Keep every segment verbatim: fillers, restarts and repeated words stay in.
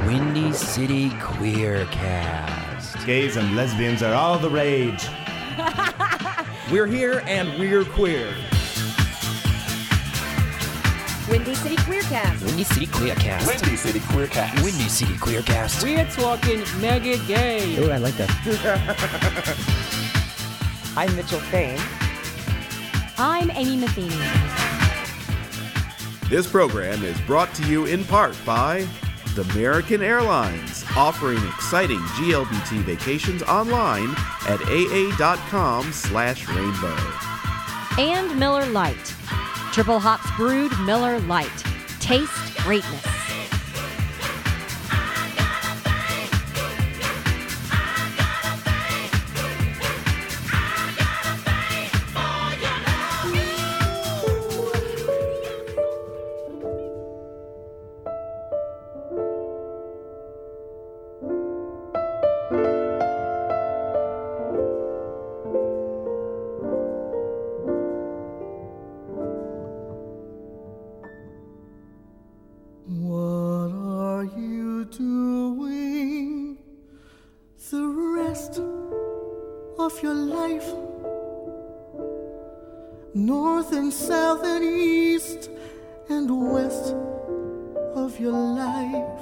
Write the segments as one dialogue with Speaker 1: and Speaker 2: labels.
Speaker 1: Windy City Queercast.
Speaker 2: Gays and lesbians are all the rage.
Speaker 3: We're here and we're queer.
Speaker 4: Windy City Queercast.
Speaker 1: Windy City Queercast.
Speaker 5: Windy City Queercast.
Speaker 1: Windy City Queercast.
Speaker 6: We're talking mega gay.
Speaker 1: Oh, I like that.
Speaker 7: I'm Mitchell Fain.
Speaker 4: I'm Amy Matheny.
Speaker 8: This program is brought to you in part by American Airlines, offering exciting G L B T vacations online at aa.com slash rainbow.
Speaker 4: And Miller Lite. Triple hops brewed Miller Lite. Taste greatness.
Speaker 9: Your life, north and south and east and west of your life.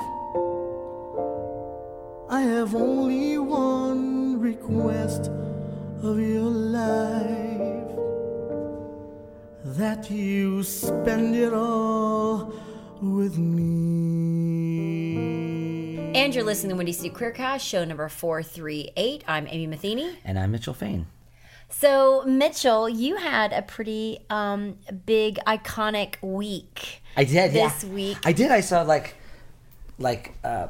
Speaker 9: I have only one request of your life, that you spend it all with me.
Speaker 10: And you're listening to Windy City Queercast, show number four thirty-eight. I'm Amy Matheny.
Speaker 1: And I'm Mitchell Fain.
Speaker 10: So, Mitchell, you had a pretty um, big, iconic week.
Speaker 1: I did,
Speaker 10: this
Speaker 1: yeah.
Speaker 10: week.
Speaker 1: I did. I saw, like, like uh,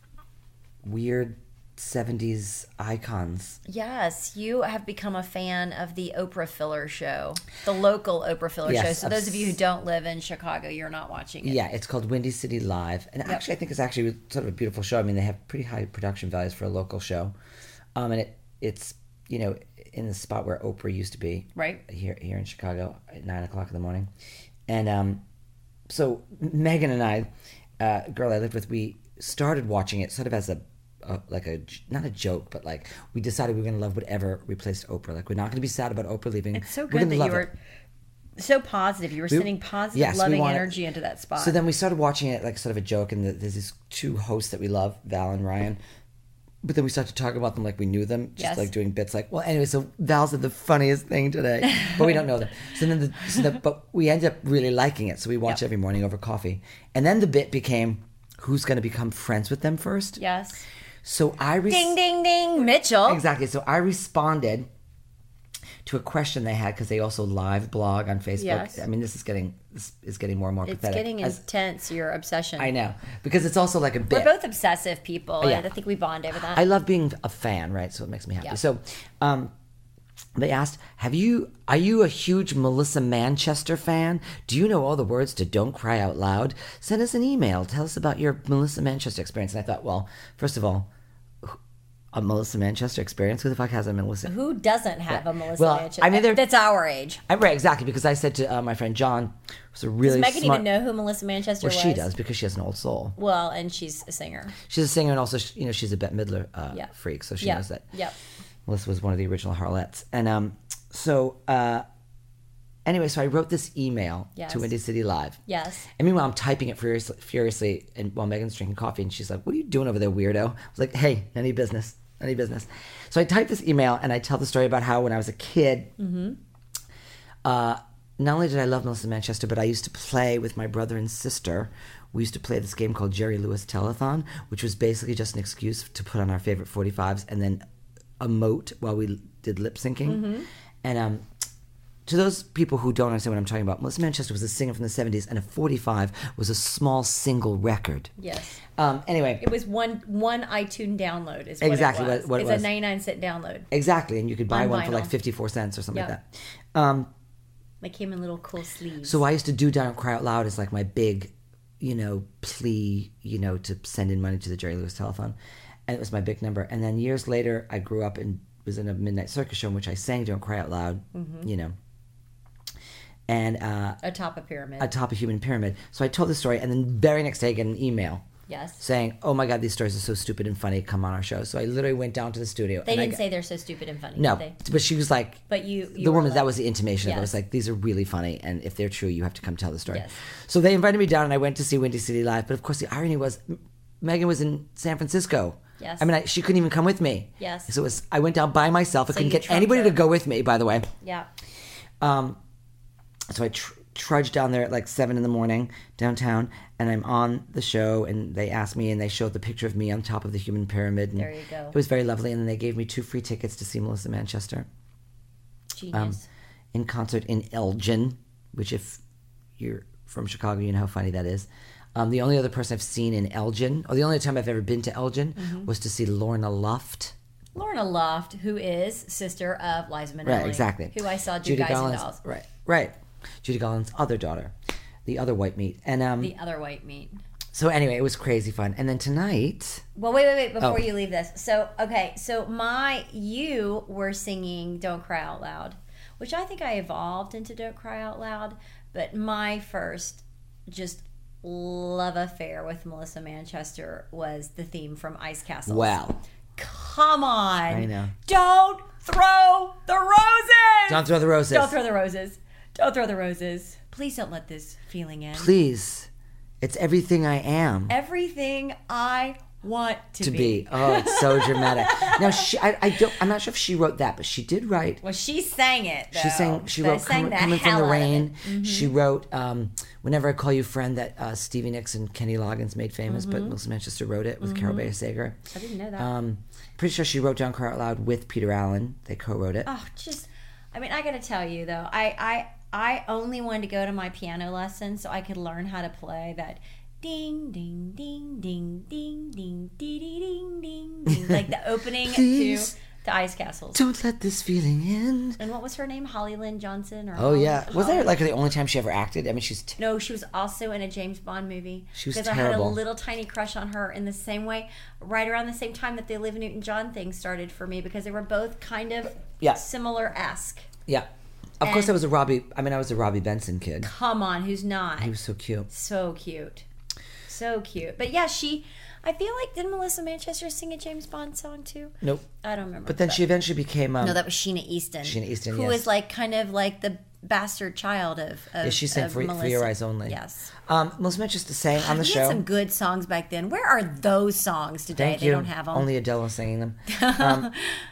Speaker 1: weird seventies icons.
Speaker 10: Yes, you have become a fan of the Oprah Filler Show, the local Oprah Filler
Speaker 1: Yes,
Speaker 10: Show. So those of you who don't live in Chicago, you're not watching it.
Speaker 1: Yeah, it's called Windy City Live. And
Speaker 10: Yep.
Speaker 1: actually, I think it's actually sort of a beautiful show. I mean, they have pretty high production values for a local show. Um, and it it's, you know, in the spot where Oprah used to be.
Speaker 10: Right.
Speaker 1: Here here in Chicago at nine o'clock in the morning. And um, so Megan and I, uh, a girl I lived with, we started watching it sort of as a, a like a, not a joke, but like we decided we were going to love whatever replaced Oprah. Like, we're not going to be sad about Oprah leaving.
Speaker 10: It's so
Speaker 1: We're
Speaker 10: good
Speaker 1: gonna
Speaker 10: that you
Speaker 1: love
Speaker 10: were
Speaker 1: it.
Speaker 10: so positive. You were
Speaker 1: We-
Speaker 10: sending positive,
Speaker 1: yes, we
Speaker 10: loving
Speaker 1: wanted-
Speaker 10: energy into that spot.
Speaker 1: So then we started watching it like sort of a joke, and the, there's these two hosts that we love, Val and Ryan. But then we started to talk about them like we knew them, just
Speaker 10: Yes.
Speaker 1: like doing bits like, well, anyway, so Val said the funniest thing today, but we don't know them. So then, the, so the, but we ended up really liking it, so we watch
Speaker 10: Yep.
Speaker 1: every morning over coffee. And then the bit became, who's going to become friends with them first?
Speaker 10: Yes.
Speaker 1: So I re-
Speaker 10: Ding, ding, ding, Mitchell.
Speaker 1: Exactly. So I responded to a question they had, because they also live blog on Facebook.
Speaker 10: Yes.
Speaker 1: I mean, this is getting this is getting more and more
Speaker 10: It's
Speaker 1: pathetic.
Speaker 10: getting
Speaker 1: As-
Speaker 10: intense, your obsession.
Speaker 1: I know, because it's also like a bit.
Speaker 10: We're both obsessive people,
Speaker 1: Yeah.
Speaker 10: and I think we bond over that.
Speaker 1: I love being a fan, right? So it makes me happy.
Speaker 10: Yeah.
Speaker 1: So um, they asked, "Have you? Are you a huge Melissa Manchester fan? Do you know all the words to Don't Cry Out Loud? Send us an email. Tell us about your Melissa Manchester experience." And I thought, well, first of all, a Melissa Manchester experience? Who the fuck has a Melissa?
Speaker 10: Who doesn't have a Melissa
Speaker 1: Well,
Speaker 10: Manchester?
Speaker 1: I mean, they're-
Speaker 10: that's our age.
Speaker 1: I, right, exactly, because I said to uh, my friend John, who's a really
Speaker 10: Does Megan
Speaker 1: smart.
Speaker 10: even know who Melissa Manchester
Speaker 1: well,
Speaker 10: was?
Speaker 1: she does, because she has an old soul.
Speaker 10: Well, and she's a singer.
Speaker 1: She's a singer, and also, you know, she's a Bette Midler uh,
Speaker 10: Yeah.
Speaker 1: freak, so she
Speaker 10: Yep.
Speaker 1: knows that.
Speaker 10: Yep.
Speaker 1: Melissa was one of the original Harlettes. And um, so, uh, anyway, so I wrote this email
Speaker 10: Yes.
Speaker 1: to Windy City Live.
Speaker 10: Yes.
Speaker 1: And meanwhile, I'm typing it furiously, furiously and while Megan's drinking coffee, and she's like, "What are you doing over there, weirdo?" I was like, "Hey, any business, any business." So I type this email, and I tell the story about how when I was a kid,
Speaker 10: Mm-hmm.
Speaker 1: uh, not only did I love Melissa Manchester, but I used to play with my brother and sister. We used to play this game called Jerry Lewis Telethon, which was basically just an excuse to put on our favorite forty-fives and then emote while we did lip syncing.
Speaker 10: Mm-hmm.
Speaker 1: And um, to those people who don't understand what I'm talking about, Melissa Manchester was a singer from the seventies, and a forty-five was a small single record.
Speaker 10: Yes.
Speaker 1: Um, anyway.
Speaker 10: It was one one iTunes download is what
Speaker 1: Exactly
Speaker 10: it was.
Speaker 1: what- what it
Speaker 10: it's
Speaker 1: was.
Speaker 10: a ninety-nine cent download.
Speaker 1: Exactly, and you could buy
Speaker 10: On
Speaker 1: one for
Speaker 10: vinyl.
Speaker 1: like fifty-four cents or something
Speaker 10: Yep.
Speaker 1: like that. Um,
Speaker 10: They came in little cool sleeves.
Speaker 1: So I used to do Don't Cry Out Loud as like my big, you know, plea, you know, to send in money to the Jerry Lewis Telethon. And it was my big number. And then years later, I grew up and was in a Midnight Circus show in which I sang Don't Cry Out Loud,
Speaker 10: Mhm.
Speaker 1: you know. And uh,
Speaker 10: atop a pyramid.
Speaker 1: atop a human pyramid. So I told the story, and then the very next day I get an email
Speaker 10: Yes.
Speaker 1: saying, "Oh my God, these stories are so stupid and funny. Come on our show." So I literally went down to the studio.
Speaker 10: They
Speaker 1: and
Speaker 10: didn't
Speaker 1: I,
Speaker 10: say they're so stupid and funny.
Speaker 1: no,
Speaker 10: did they?
Speaker 1: but she was like,
Speaker 10: But you, you
Speaker 1: the
Speaker 10: were
Speaker 1: woman,
Speaker 10: like-
Speaker 1: that was the intimation. Of it. I
Speaker 10: Yes.
Speaker 1: was like, these are really funny, and if they're true, you have to come tell the story.
Speaker 10: Yes.
Speaker 1: So they invited me down, and I went to see Windy City Live. But of course, the irony was, M- Megan was in San Francisco.
Speaker 10: Yes.
Speaker 1: I mean, I, she couldn't even come with me.
Speaker 10: Yes.
Speaker 1: So it was, I went down by myself. I
Speaker 10: So
Speaker 1: couldn't
Speaker 10: you
Speaker 1: get
Speaker 10: trumped
Speaker 1: anybody
Speaker 10: her.
Speaker 1: to go with me, by the way.
Speaker 10: Yeah.
Speaker 1: Um, so I tr- trudged down there at like seven in the morning downtown, and I'm on the show, and they asked me, and they showed the picture of me on top of the human pyramid. And
Speaker 10: There you go.
Speaker 1: It was very lovely, and then they gave me two free tickets to see Melissa Manchester
Speaker 10: Genius.
Speaker 1: um, in concert in Elgin, which if you're from Chicago, you know how funny that is. Um, the only other person I've seen in Elgin, or the only time I've ever been to Elgin,
Speaker 10: Mm-hmm.
Speaker 1: was to see Lorna Luft.
Speaker 10: Lorna Luft, who is sister of Liza Minnelli.
Speaker 1: Right, exactly.
Speaker 10: Who I saw do
Speaker 1: Judy
Speaker 10: Guys and
Speaker 1: Garland's,
Speaker 10: Dolls.
Speaker 1: right, right. Judy Garland's other daughter, the other white meat, and um.
Speaker 10: The other white meat.
Speaker 1: So anyway, it was crazy fun. And then tonight,
Speaker 10: Well, wait, wait, wait, before
Speaker 1: Oh.
Speaker 10: you leave this. So, okay, so my, you were singing Don't Cry Out Loud, which I think I evolved into Don't Cry Out Loud, but my first just love affair with Melissa Manchester was the theme from Ice Castles.
Speaker 1: well,
Speaker 10: Come on.
Speaker 1: I know.
Speaker 10: Don't throw the roses.
Speaker 1: don't throw the roses.
Speaker 10: Don't throw the roses. Don't throw the roses. Please don't let this feeling in.
Speaker 1: Please, it's everything I am
Speaker 10: Everything I want to,
Speaker 1: to be. Oh, it's so dramatic. Now, she, I, I don't. I'm not sure if she wrote that, but she did write.
Speaker 10: Well, she sang it, though.
Speaker 1: She sang. She
Speaker 10: They
Speaker 1: wrote
Speaker 10: sang
Speaker 1: Com-
Speaker 10: the
Speaker 1: "Coming from
Speaker 10: hell
Speaker 1: the
Speaker 10: out of
Speaker 1: Rain."
Speaker 10: it. Mm-hmm.
Speaker 1: She wrote um, "Whenever I Call You Friend," that uh, Stevie Nicks and Kenny Loggins made famous, but Melissa Manchester wrote it with Carol Bayer Sager.
Speaker 10: Mm-hmm. I didn't know that.
Speaker 1: Um, pretty sure she wrote "Don't Cry Out Loud" with Peter Allen. They co-wrote it.
Speaker 10: Oh, just, I mean, I got to tell you, though, I, I, I only wanted to go to my piano lesson so I could learn how to play that ding, ding, ding, ding, ding, ding, dee, dee, ding, ding, ding, like the opening to,
Speaker 1: Please.
Speaker 10: to Ice Castles.
Speaker 1: Don't let this feeling end.
Speaker 10: And what was her name? Holly Lynn Johnson? Or
Speaker 1: Oh
Speaker 10: Holly-
Speaker 1: yeah, was
Speaker 10: Holly-
Speaker 1: that like the only time she ever acted? I mean, she's. T-
Speaker 10: No, she was also in a James Bond movie.
Speaker 1: She was
Speaker 10: because I had a
Speaker 1: terrible.
Speaker 10: little tiny crush on her in the same way, right around the same time that the Olivia Newton-John thing started for me, because they were both kind of
Speaker 1: Yeah.
Speaker 10: similar-esque.
Speaker 1: Yeah. Of course,
Speaker 10: And-
Speaker 1: I was a Robbie. I mean, I was a Robbie Benson kid.
Speaker 10: Come on, who's not?
Speaker 1: He was so cute.
Speaker 10: So cute. So cute. But yeah, she, I feel like, did Melissa Manchester sing a James Bond song too?
Speaker 1: Nope.
Speaker 10: I don't remember.
Speaker 1: But then she eventually became. Um,
Speaker 10: No, that was Sheena Easton.
Speaker 1: Sheena Easton,
Speaker 10: Who
Speaker 1: yes.
Speaker 10: was like kind of like the bastard child of, of
Speaker 1: Yeah, she sang
Speaker 10: of
Speaker 1: for, for
Speaker 10: Melissa.
Speaker 1: Your Eyes Only.
Speaker 10: Yes.
Speaker 1: Um, Melissa Manchester sang on the
Speaker 10: we
Speaker 1: show.
Speaker 10: had some good songs back then. Where are those songs today?
Speaker 1: Thank
Speaker 10: they
Speaker 1: you.
Speaker 10: don't have them.
Speaker 1: Only Adele was singing them. Um,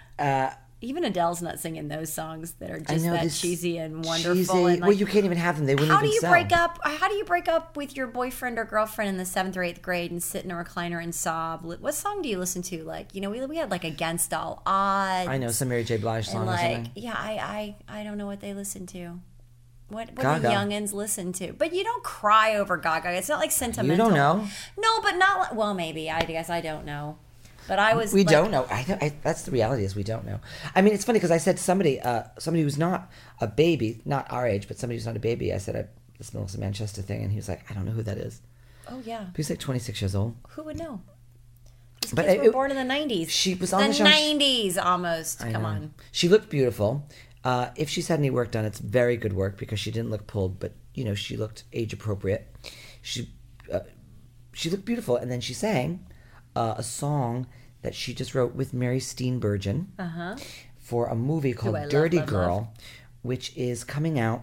Speaker 10: Even Adele's not singing those songs that are
Speaker 1: I
Speaker 10: just
Speaker 1: know
Speaker 10: that
Speaker 1: this
Speaker 10: cheesy and wonderful.
Speaker 1: cheesy-
Speaker 10: And like,
Speaker 1: well, you can't even have them. They wouldn't
Speaker 10: how
Speaker 1: even
Speaker 10: do you
Speaker 1: sell.
Speaker 10: break up? How do you break up with your boyfriend or girlfriend in the seventh or eighth grade and sit in a recliner and sob? What song do you listen to? Like, you know, we we had like Against All Odds.
Speaker 1: I know some Mary J. Blige song
Speaker 10: And
Speaker 1: or
Speaker 10: like,
Speaker 1: something.
Speaker 10: yeah, I, I I don't know what they listen to. What what
Speaker 1: Gaga.
Speaker 10: do youngins listen to? But you don't cry over Gaga. It's not like sentimental.
Speaker 1: You don't know.
Speaker 10: No, but not like, well, maybe. I guess I don't know. But I was.
Speaker 1: We
Speaker 10: like,
Speaker 1: don't know. I, I, that's the reality is we don't know. I mean, it's funny because I said to somebody, uh, somebody who's not a baby, not our age, but somebody who's not a baby. I said I, this Melissa Manchester thing, and he was like, I don't know who that is.
Speaker 10: Oh yeah.
Speaker 1: But he's like twenty-six years old.
Speaker 10: Who would know? These
Speaker 1: But
Speaker 10: kids
Speaker 1: it-
Speaker 10: were
Speaker 1: it-
Speaker 10: born in the nineties.
Speaker 1: She was on
Speaker 10: the
Speaker 1: the show.
Speaker 10: nineties almost.
Speaker 1: I
Speaker 10: Come
Speaker 1: know.
Speaker 10: on.
Speaker 1: She looked beautiful. Uh, if she's had any work done, it's very good work because she didn't look pulled, but you know she looked age appropriate. She uh, she looked beautiful, and then she sang uh, a song that she just wrote with Mary Steenburgen
Speaker 10: Uh-huh.
Speaker 1: for a movie called
Speaker 10: I love,
Speaker 1: Dirty
Speaker 10: love,
Speaker 1: Girl,
Speaker 10: love.
Speaker 1: which is coming out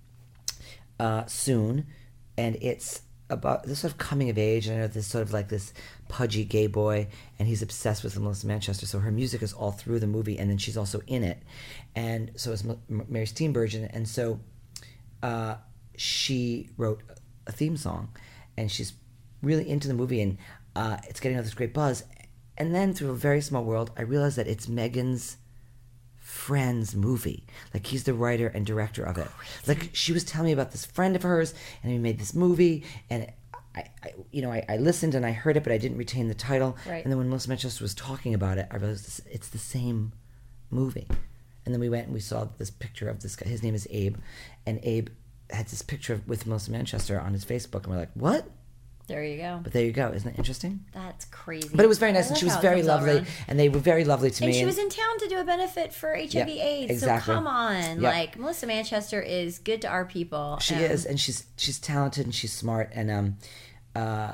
Speaker 1: uh, soon, and it's about this sort of coming of age. And I know this sort of like this pudgy gay boy, and he's obsessed with Melissa Manchester. So her music is all through the movie, and then she's also in it, and so is M- M- Mary Steenburgen, and so uh, she wrote a theme song, and she's really into the movie, and uh, it's getting all this great buzz. And then through a very small world, I realized that it's Megan's friend's movie. Like he's the writer and director of it. Like she was telling me about this friend of hers, and he made this movie, and I, I you know, I, I listened and I heard it, but I didn't retain the title.
Speaker 10: Right.
Speaker 1: And then when Melissa Manchester was talking about it, I realized this, it's the same movie. And then we went and we saw this picture of this guy. His name is Abe, and Abe had this picture with Melissa Manchester on his Facebook, and we're like, what?
Speaker 10: There you go.
Speaker 1: But there you go. Isn't that interesting?
Speaker 10: That's crazy.
Speaker 1: But it was very nice,
Speaker 10: I
Speaker 1: and
Speaker 10: love
Speaker 1: she was
Speaker 10: how it
Speaker 1: very
Speaker 10: comes all
Speaker 1: lovely,
Speaker 10: around.
Speaker 1: and they were very lovely to
Speaker 10: And
Speaker 1: me.
Speaker 10: she was in town to do a benefit for H I V
Speaker 1: Yep,
Speaker 10: AIDS.
Speaker 1: exactly.
Speaker 10: So come on.
Speaker 1: Yep.
Speaker 10: Like, Melissa Manchester is good to our people.
Speaker 1: She
Speaker 10: and-
Speaker 1: is, and she's she's talented and she's smart, and um, uh,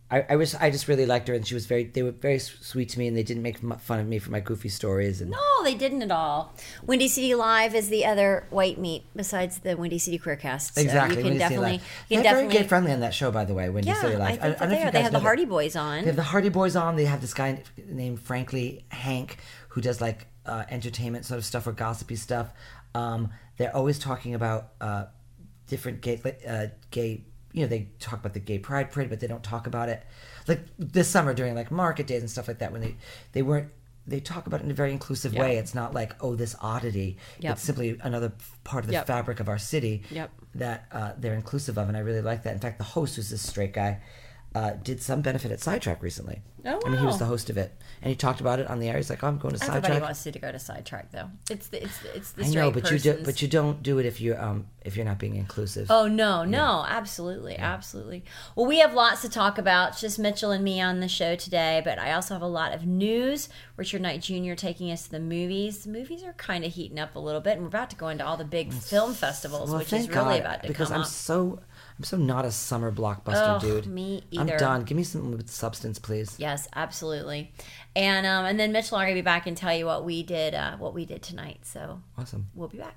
Speaker 1: I, I was I just really liked her, and she was very. They were very sweet to me, and they didn't make fun of me for my goofy stories. And
Speaker 10: No, they didn't at all. Windy City Live is the other white meat besides the Windy City Queercast. So
Speaker 1: exactly,
Speaker 10: you can
Speaker 1: Windy
Speaker 10: definitely,
Speaker 1: City Live.
Speaker 10: you can
Speaker 1: They're
Speaker 10: definitely.
Speaker 1: very gay friendly on that show, by the way. Windy
Speaker 10: Yeah,
Speaker 1: City Live.
Speaker 10: I think
Speaker 1: I, I
Speaker 10: that
Speaker 1: don't know
Speaker 10: they
Speaker 1: if you
Speaker 10: are. They
Speaker 1: guys
Speaker 10: have the
Speaker 1: know that.
Speaker 10: Hardy Boys on.
Speaker 1: They have the Hardy Boys on. They have this guy named Frankly Hank who does like uh, entertainment sort of stuff or gossipy stuff. Um, they're always talking about uh, different gay, uh, gay. You know, they talk about the gay pride parade, but they don't talk about it. Like this summer during like market days and stuff like that, when they they weren't. They talk about it in a very inclusive
Speaker 10: Yep.
Speaker 1: way. It's not like, oh, this oddity.
Speaker 10: Yep.
Speaker 1: It's simply another part of the
Speaker 10: Yep.
Speaker 1: fabric of our city
Speaker 10: Yep.
Speaker 1: that uh, they're inclusive of, and I really like that. In fact, the host, who's this straight guy, uh, did some benefit at Sidetrack recently.
Speaker 10: Oh,
Speaker 1: I mean, he was
Speaker 10: wow.
Speaker 1: the host of it, and he talked about it on the air. He's like, oh, I'm going to
Speaker 10: Everybody
Speaker 1: Sidetrack.
Speaker 10: wants you to go to Sidetrack, though. It's the it's the, it's the
Speaker 1: I
Speaker 10: straight
Speaker 1: know, but you do,
Speaker 10: person's-
Speaker 1: but you don't do it if you're um if you're not being inclusive.
Speaker 10: Oh no, no, absolutely, absolutely. Well, we have lots to talk about. It's just Mitchell and me on the show today, but I also have a lot of news. Richard Knight Junior taking us to the movies. The movies are kind of heating up a little bit, and we're about to go into all the big film festivals,
Speaker 1: Well,
Speaker 10: which is
Speaker 1: thank
Speaker 10: really
Speaker 1: God,
Speaker 10: about to
Speaker 1: because
Speaker 10: come
Speaker 1: I'm
Speaker 10: up.
Speaker 1: so I'm so not a summer blockbuster
Speaker 10: Oh,
Speaker 1: dude.
Speaker 10: me
Speaker 1: I'm
Speaker 10: either.
Speaker 1: done. Give me something with substance, please.
Speaker 10: Yes, absolutely. And um, and then Mitchell and I are gonna be back and tell you what we did uh, what we did tonight. So
Speaker 1: Awesome.
Speaker 10: we'll be back.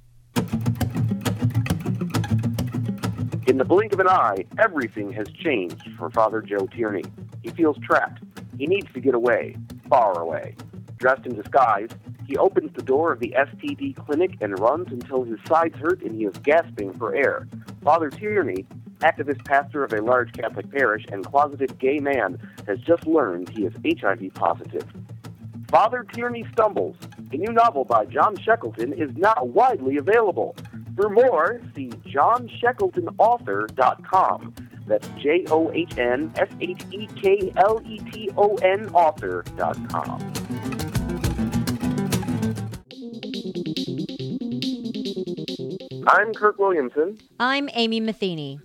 Speaker 5: In the blink of an eye, everything has changed for Father Joe Tierney. He feels trapped. He needs to get away, far away. Dressed in disguise, he opens the door of the S T D clinic and runs until his sides hurt and he is gasping for air. Father Tierney, activist pastor of a large Catholic parish and closeted gay man, has just learned he is H I V positive. Father Tierney Stumbles, a new novel by John Shackleton, is now widely available. For more, see john shackleton author dot com. That's J O H N S H E K L E T O N author dot com. I'm Kirk Williamson,
Speaker 4: I'm Amy Matheny.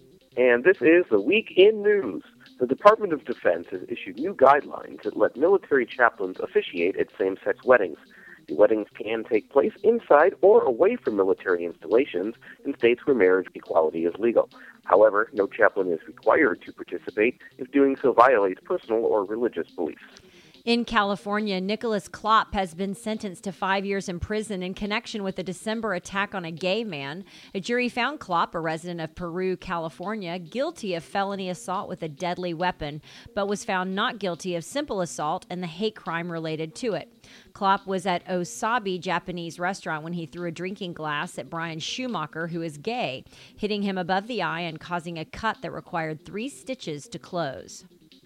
Speaker 5: and this is the Week in News. The Department of Defense has issued new guidelines that let military chaplains officiate at same-sex weddings. The weddings can take place inside or away from military installations in states where marriage equality is legal. However, no chaplain is required to participate if doing so violates personal or religious beliefs.
Speaker 4: In California, Nicholas Klopp has been sentenced to five years in prison in connection with a December attack on a gay man. A jury found Klopp, a resident of Peru, California, guilty of felony assault with a deadly weapon, but was found not guilty of simple assault and the hate crime related to it. Klopp was at Osabi Japanese restaurant when he threw a drinking glass at Brian Schumacher, who is gay, hitting him above the eye and causing a cut that required three stitches to close.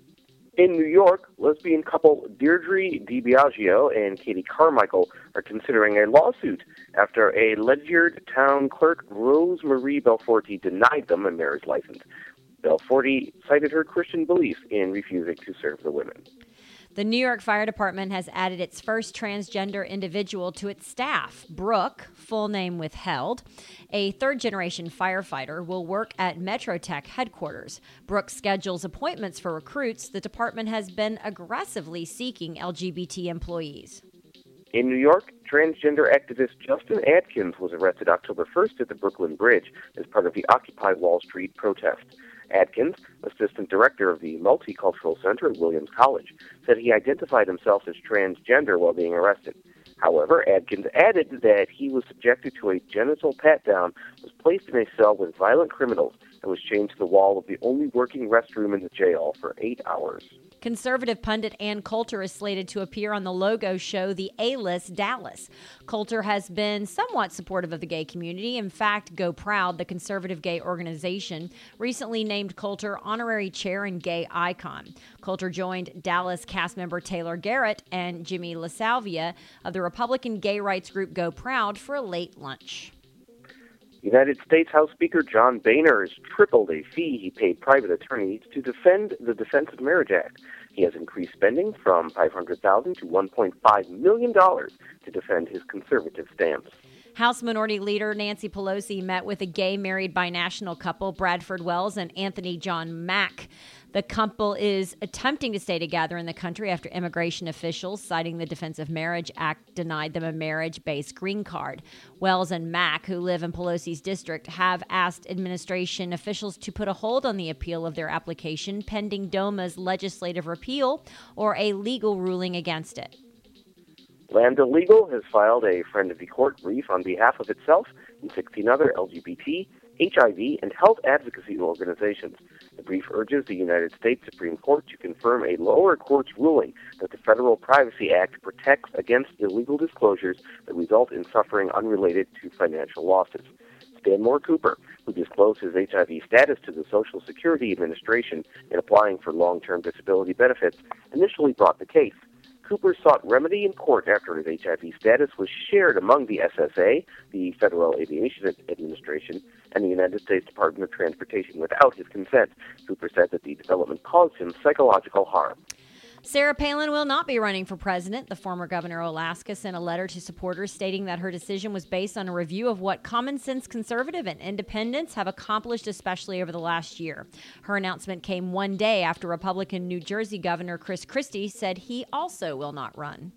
Speaker 5: In New York, lesbian couple Deirdre DiBiagio and Katie Carmichael are considering a lawsuit after a Ledyard town clerk, Rose Marie Belforti, denied them a marriage license. Belforti cited her Christian beliefs in refusing to serve the women.
Speaker 4: The New York Fire Department has added its first transgender individual to its staff. Brooke, full name withheld, a third-generation firefighter, will work at MetroTech headquarters. Brooke schedules appointments for recruits. The department has been aggressively seeking L G B T employees.
Speaker 5: In New York, transgender activist Justin Adkins was arrested October first at the Brooklyn Bridge as part of the Occupy Wall Street protest. Adkins, assistant director of the Multicultural Center at Williams College, said he identified himself as transgender while being arrested. However, Adkins added that he was subjected to a genital pat-down, was placed in a cell with violent criminals, and was chained to the wall of the only working restroom in the jail for eight hours.
Speaker 4: Conservative pundit Ann Coulter is slated to appear on the Logo show The A-List Dallas. Coulter has been somewhat supportive of the gay community. In fact, Go Proud, the conservative gay organization, recently named Coulter honorary chair and gay icon. Coulter joined Dallas cast member Taylor Garrett and Jimmy LaSalvia of the Republican gay rights group Go Proud for a late lunch.
Speaker 5: United States House Speaker John Boehner has tripled a fee he paid private attorneys to defend the Defense of Marriage Act. He has increased spending from five hundred thousand dollars to one point five million dollars to defend his conservative stance.
Speaker 4: House Minority Leader Nancy Pelosi met with a gay married binational couple, Bradford Wells and Anthony John Mack. The couple is attempting to stay together in the country after immigration officials, citing the Defense of Marriage Act, denied them a marriage-based green card. Wells and Mack, who live in Pelosi's district, have asked administration officials to put a hold on the appeal of their application pending DOMA's legislative repeal or a legal ruling against it.
Speaker 5: Lambda Legal has filed a friend of the court brief on behalf of itself and sixteen other L G B T, H I V, and health advocacy organizations. The brief urges the United States Supreme Court to confirm a lower court's ruling that the Federal Privacy Act protects against illegal disclosures that result in suffering unrelated to financial losses. Stanmore Cooper, who disclosed his H I V status to the Social Security Administration in applying for long-term disability benefits, initially brought the case. Cooper sought remedy in court after his H I V status was shared among the S S A, the Federal Aviation Administration, and the United States Department of Transportation without his consent. Cooper said that the development caused him psychological harm.
Speaker 4: Sarah Palin will not be running for president. The former governor of Alaska sent a letter to supporters stating that her decision was based on a review of what common sense conservative and independents have accomplished, especially over the last year. Her announcement came one day after Republican New Jersey Governor Chris Christie said he also will not run.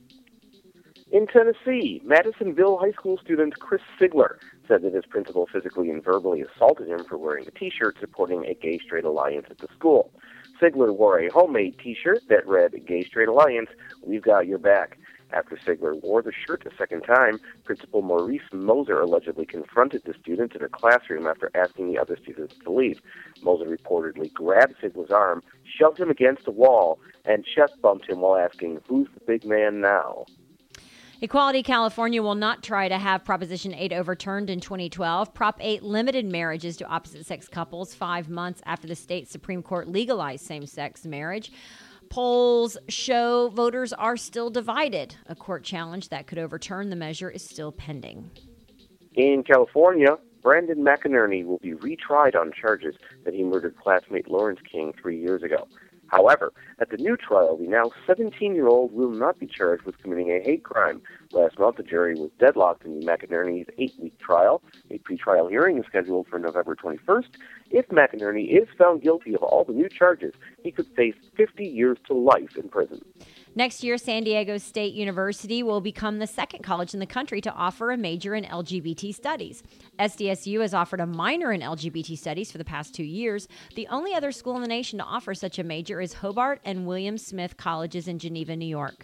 Speaker 5: In Tennessee, Madisonville High School student Chris Sigler said that his principal physically and verbally assaulted him for wearing a T-shirt supporting a gay-straight alliance at the school. Sigler wore a homemade T-shirt that read, "Gay Straight Alliance, we've got your back." After Sigler wore the shirt a second time, Principal Maurice Moser allegedly confronted the student in a classroom after asking the other students to leave. Moser reportedly grabbed Sigler's arm, shoved him against a wall, and chest bumped him while asking, "Who's the big man now?"
Speaker 4: Equality California will not try to have Proposition eight overturned in twenty twelve. Prop eight limited marriages to opposite-sex couples five months after the state Supreme Court legalized same-sex marriage. Polls show voters are still divided. A court challenge that could overturn the measure is still pending.
Speaker 5: In California, Brandon McInerney will be retried on charges that he murdered classmate Lawrence King three years ago. However, at the new trial, the now seventeen-year-old will not be charged with committing a hate crime. Last month, the jury was deadlocked in McInerney's eight-week trial. A pretrial hearing is scheduled for November twenty-first. If McInerney is found guilty of all the new charges, he could face fifty years to life in prison.
Speaker 4: Next year, San Diego State University will become the second college in the country to offer a major in L G B T studies. S D S U has offered a minor in L G B T studies for the past two years. The only other school in the nation to offer such a major is Hobart and William Smith Colleges in Geneva, New York.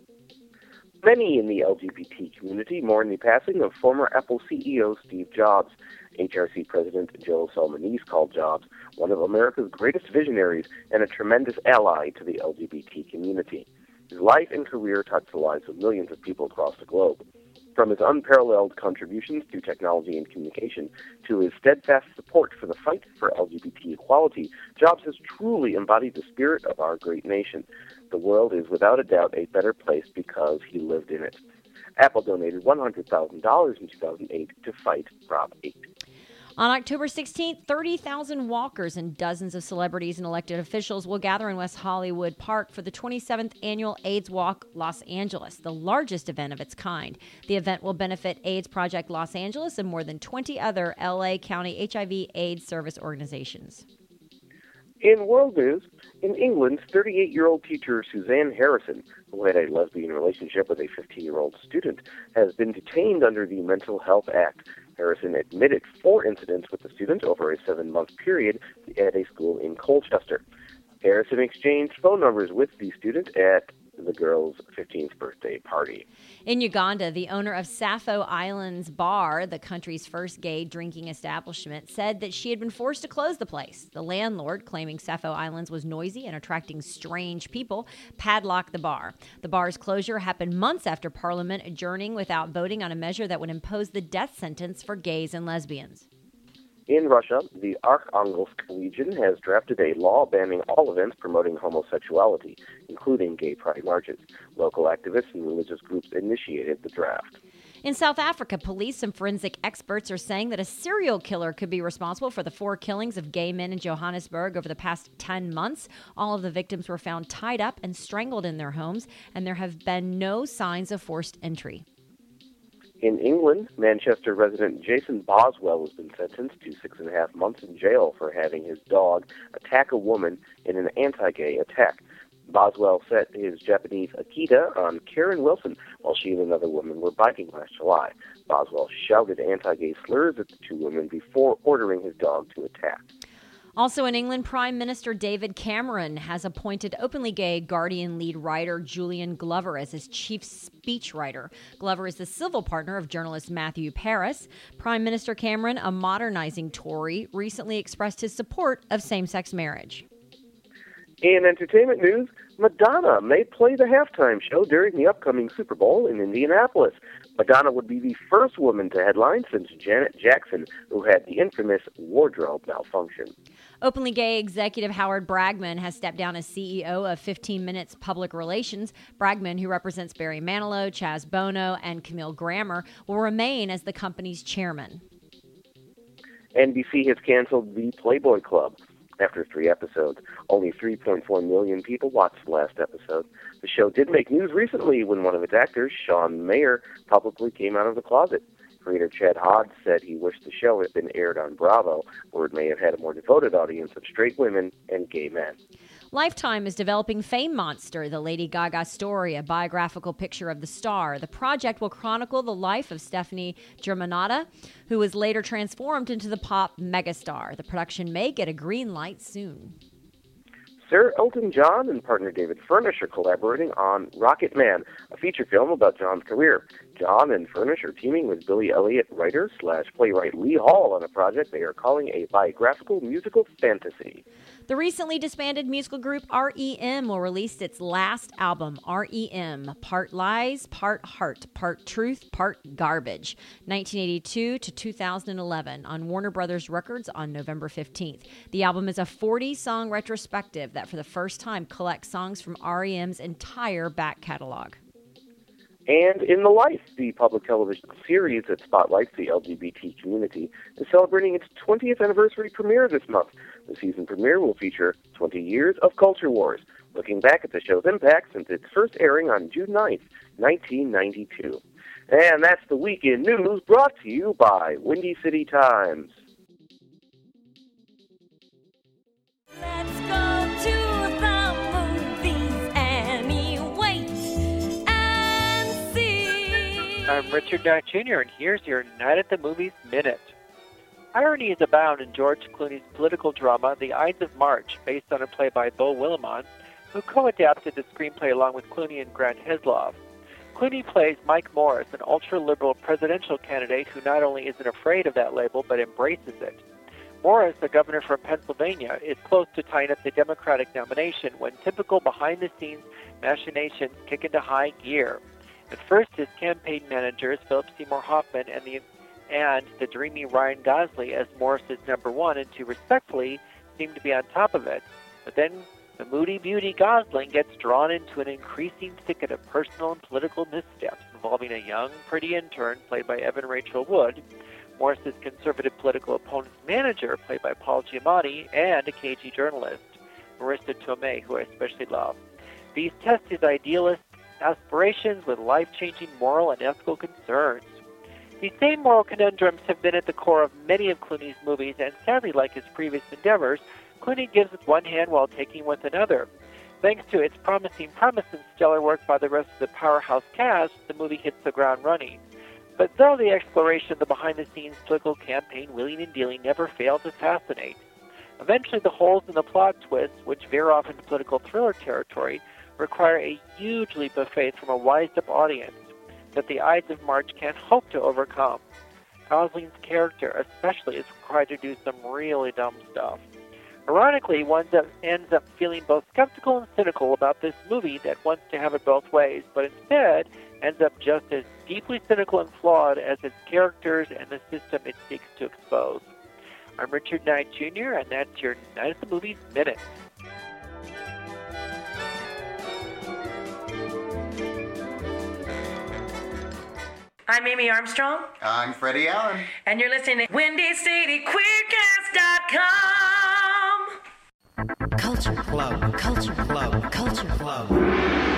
Speaker 5: Many in the L G B T community mourn the passing of former Apple C E O Steve Jobs. H R C President Joe Salmonese called Jobs one of America's greatest visionaries and a tremendous ally to the L G B T community. His life and career touched the lives of millions of people across the globe. From his unparalleled contributions to technology and communication to his steadfast support for the fight for L G B T equality, Jobs has truly embodied the spirit of our great nation. The world is without a doubt a better place because he lived in it. Apple donated one hundred thousand dollars in two thousand eight to fight Prop eight.
Speaker 4: On October sixteenth, thirty thousand walkers and dozens of celebrities and elected officials will gather in West Hollywood Park for the twenty-seventh Annual AIDS Walk Los Angeles, the largest event of its kind. The event will benefit AIDS Project Los Angeles and more than twenty other L A County H I V AIDS service organizations.
Speaker 5: In world news, in England, thirty-eight-year-old teacher Suzanne Harrison, who had a lesbian relationship with a fifteen-year-old student, has been detained under the Mental Health Act. Harrison admitted four incidents with the student over a seven-month period at a school in Colchester. Harrison exchanged phone numbers with the student at the girl's fifteenth birthday party.
Speaker 4: In Uganda, the owner of Sappho Islands Bar, the country's first gay drinking establishment, said that she had been forced to close the place. The landlord, claiming Sappho Islands was noisy and attracting strange people, padlocked the bar. The bar's closure happened months after Parliament adjourning without voting on a measure that would impose the death sentence for gays and lesbians.
Speaker 5: In Russia, the Arkhangelsk region has drafted a law banning all events promoting homosexuality, including gay pride marches. Local activists and religious groups initiated the draft.
Speaker 4: In South Africa, police and forensic experts are saying that a serial killer could be responsible for the four killings of gay men in Johannesburg over the past ten months. All of the victims were found tied up and strangled in their homes, and there have been no signs of forced entry.
Speaker 5: In England, Manchester resident Jason Boswell has been sentenced to six and a half months in jail for having his dog attack a woman in an anti-gay attack. Boswell set his Japanese Akita on Karen Wilson while she and another woman were biking last July. Boswell shouted anti-gay slurs at the two women before ordering his dog to attack.
Speaker 4: Also in England, Prime Minister David Cameron has appointed openly gay Guardian lead writer Julian Glover as his chief speechwriter. Glover is the civil partner of journalist Matthew Paris. Prime Minister Cameron, a modernizing Tory, recently expressed his support of same-sex marriage.
Speaker 5: In entertainment news, Madonna may play the halftime show during the upcoming Super Bowl in Indianapolis. Madonna would be the first woman to headline since Janet Jackson, who had the infamous wardrobe malfunction.
Speaker 4: Openly gay executive Howard Bragman has stepped down as C E O of fifteen minutes Public Relations. Bragman, who represents Barry Manilow, Chaz Bono, and Camille Grammer, will remain as the company's chairman.
Speaker 5: N B C has canceled the Playboy Club. After three episodes, only three point four million people watched the last episode. The show did make news recently when one of its actors, Sean Mayer, publicly came out of the closet. Creator Chad Hodge said he wished the show had been aired on Bravo, where it may have had a more devoted audience of straight women and gay men.
Speaker 4: Lifetime is developing Fame Monster, the Lady Gaga story, a biographical picture of the star. The project will chronicle the life of Stephanie Germanotta, who was later transformed into the pop megastar. The production may get a green light soon.
Speaker 5: Sir Elton John and partner David Furnish are collaborating on Rocket Man, a feature film about John's career. John and Furnish are teaming with Billy Elliot writer slash playwright Lee Hall on a project they are calling a biographical musical fantasy.
Speaker 4: The recently disbanded musical group R E M will release its last album, R E M, Part Lies, Part Heart, Part Truth, Part Garbage, nineteen eighty-two to two thousand eleven, on Warner Brothers Records on November fifteenth. The album is a forty-song retrospective that for the first time collects songs from R E M's entire back catalog.
Speaker 5: And In the Life, the public television series that spotlights the L G B T community, is celebrating its twentieth anniversary premiere this month. The season premiere will feature twenty years of culture wars, looking back at the show's impact since its first airing on June ninth, nineteen ninety-two. And that's the Week in News, brought to you by Windy City Times.
Speaker 11: Let's go to the movies anyway and see.
Speaker 12: I'm Richard Knight Junior, and here's your Night at the Movies Minute. Ironies abound in George Clooney's political drama, The Ides of March, based on a play by Beau Willimon, who co-adapted the screenplay along with Clooney and Grant Heslov. Clooney plays Mike Morris, an ultra-liberal presidential candidate who not only isn't afraid of that label, but embraces it. Morris, the governor from Pennsylvania, is close to tying up the Democratic nomination when typical behind-the-scenes machinations kick into high gear. At first, his campaign managers, Philip Seymour Hoffman and the and the dreamy Ryan Gosling as Morris's number one, and to respectfully seem to be on top of it. But then the moody beauty Gosling gets drawn into an increasing thicket of personal and political missteps involving a young, pretty intern played by Evan Rachel Wood, Morris's conservative political opponent's manager played by Paul Giamatti, and a cagey journalist, Marissa Tomei, who I especially love. These test his idealist aspirations with life-changing moral and ethical concerns. These same moral conundrums have been at the core of many of Clooney's movies, and sadly, like his previous endeavors, Clooney gives with one hand while taking with another. Thanks to its promising premise and stellar work by the rest of the powerhouse cast, the movie hits the ground running. But though the exploration of the behind-the-scenes political campaign wheeling and dealing never failed to fascinate, eventually the holes in the plot twists, which veer off into political thriller territory, require a huge leap of faith from a wised-up audience that The Ides of March can't hope to overcome. Gosling's character especially is required to do some really dumb stuff. Ironically, one ends up feeling both skeptical and cynical about this movie that wants to have it both ways, but instead ends up just as deeply cynical and flawed as its characters and the system it seeks to expose. I'm Richard Knight Junior, and that's your Night at the Movies Minute.
Speaker 13: I'm Amy Armstrong.
Speaker 14: I'm Freddie Allen.
Speaker 13: And you're listening to Windy City Queercast dot com.
Speaker 15: Culture Club. Culture Club. Culture Club.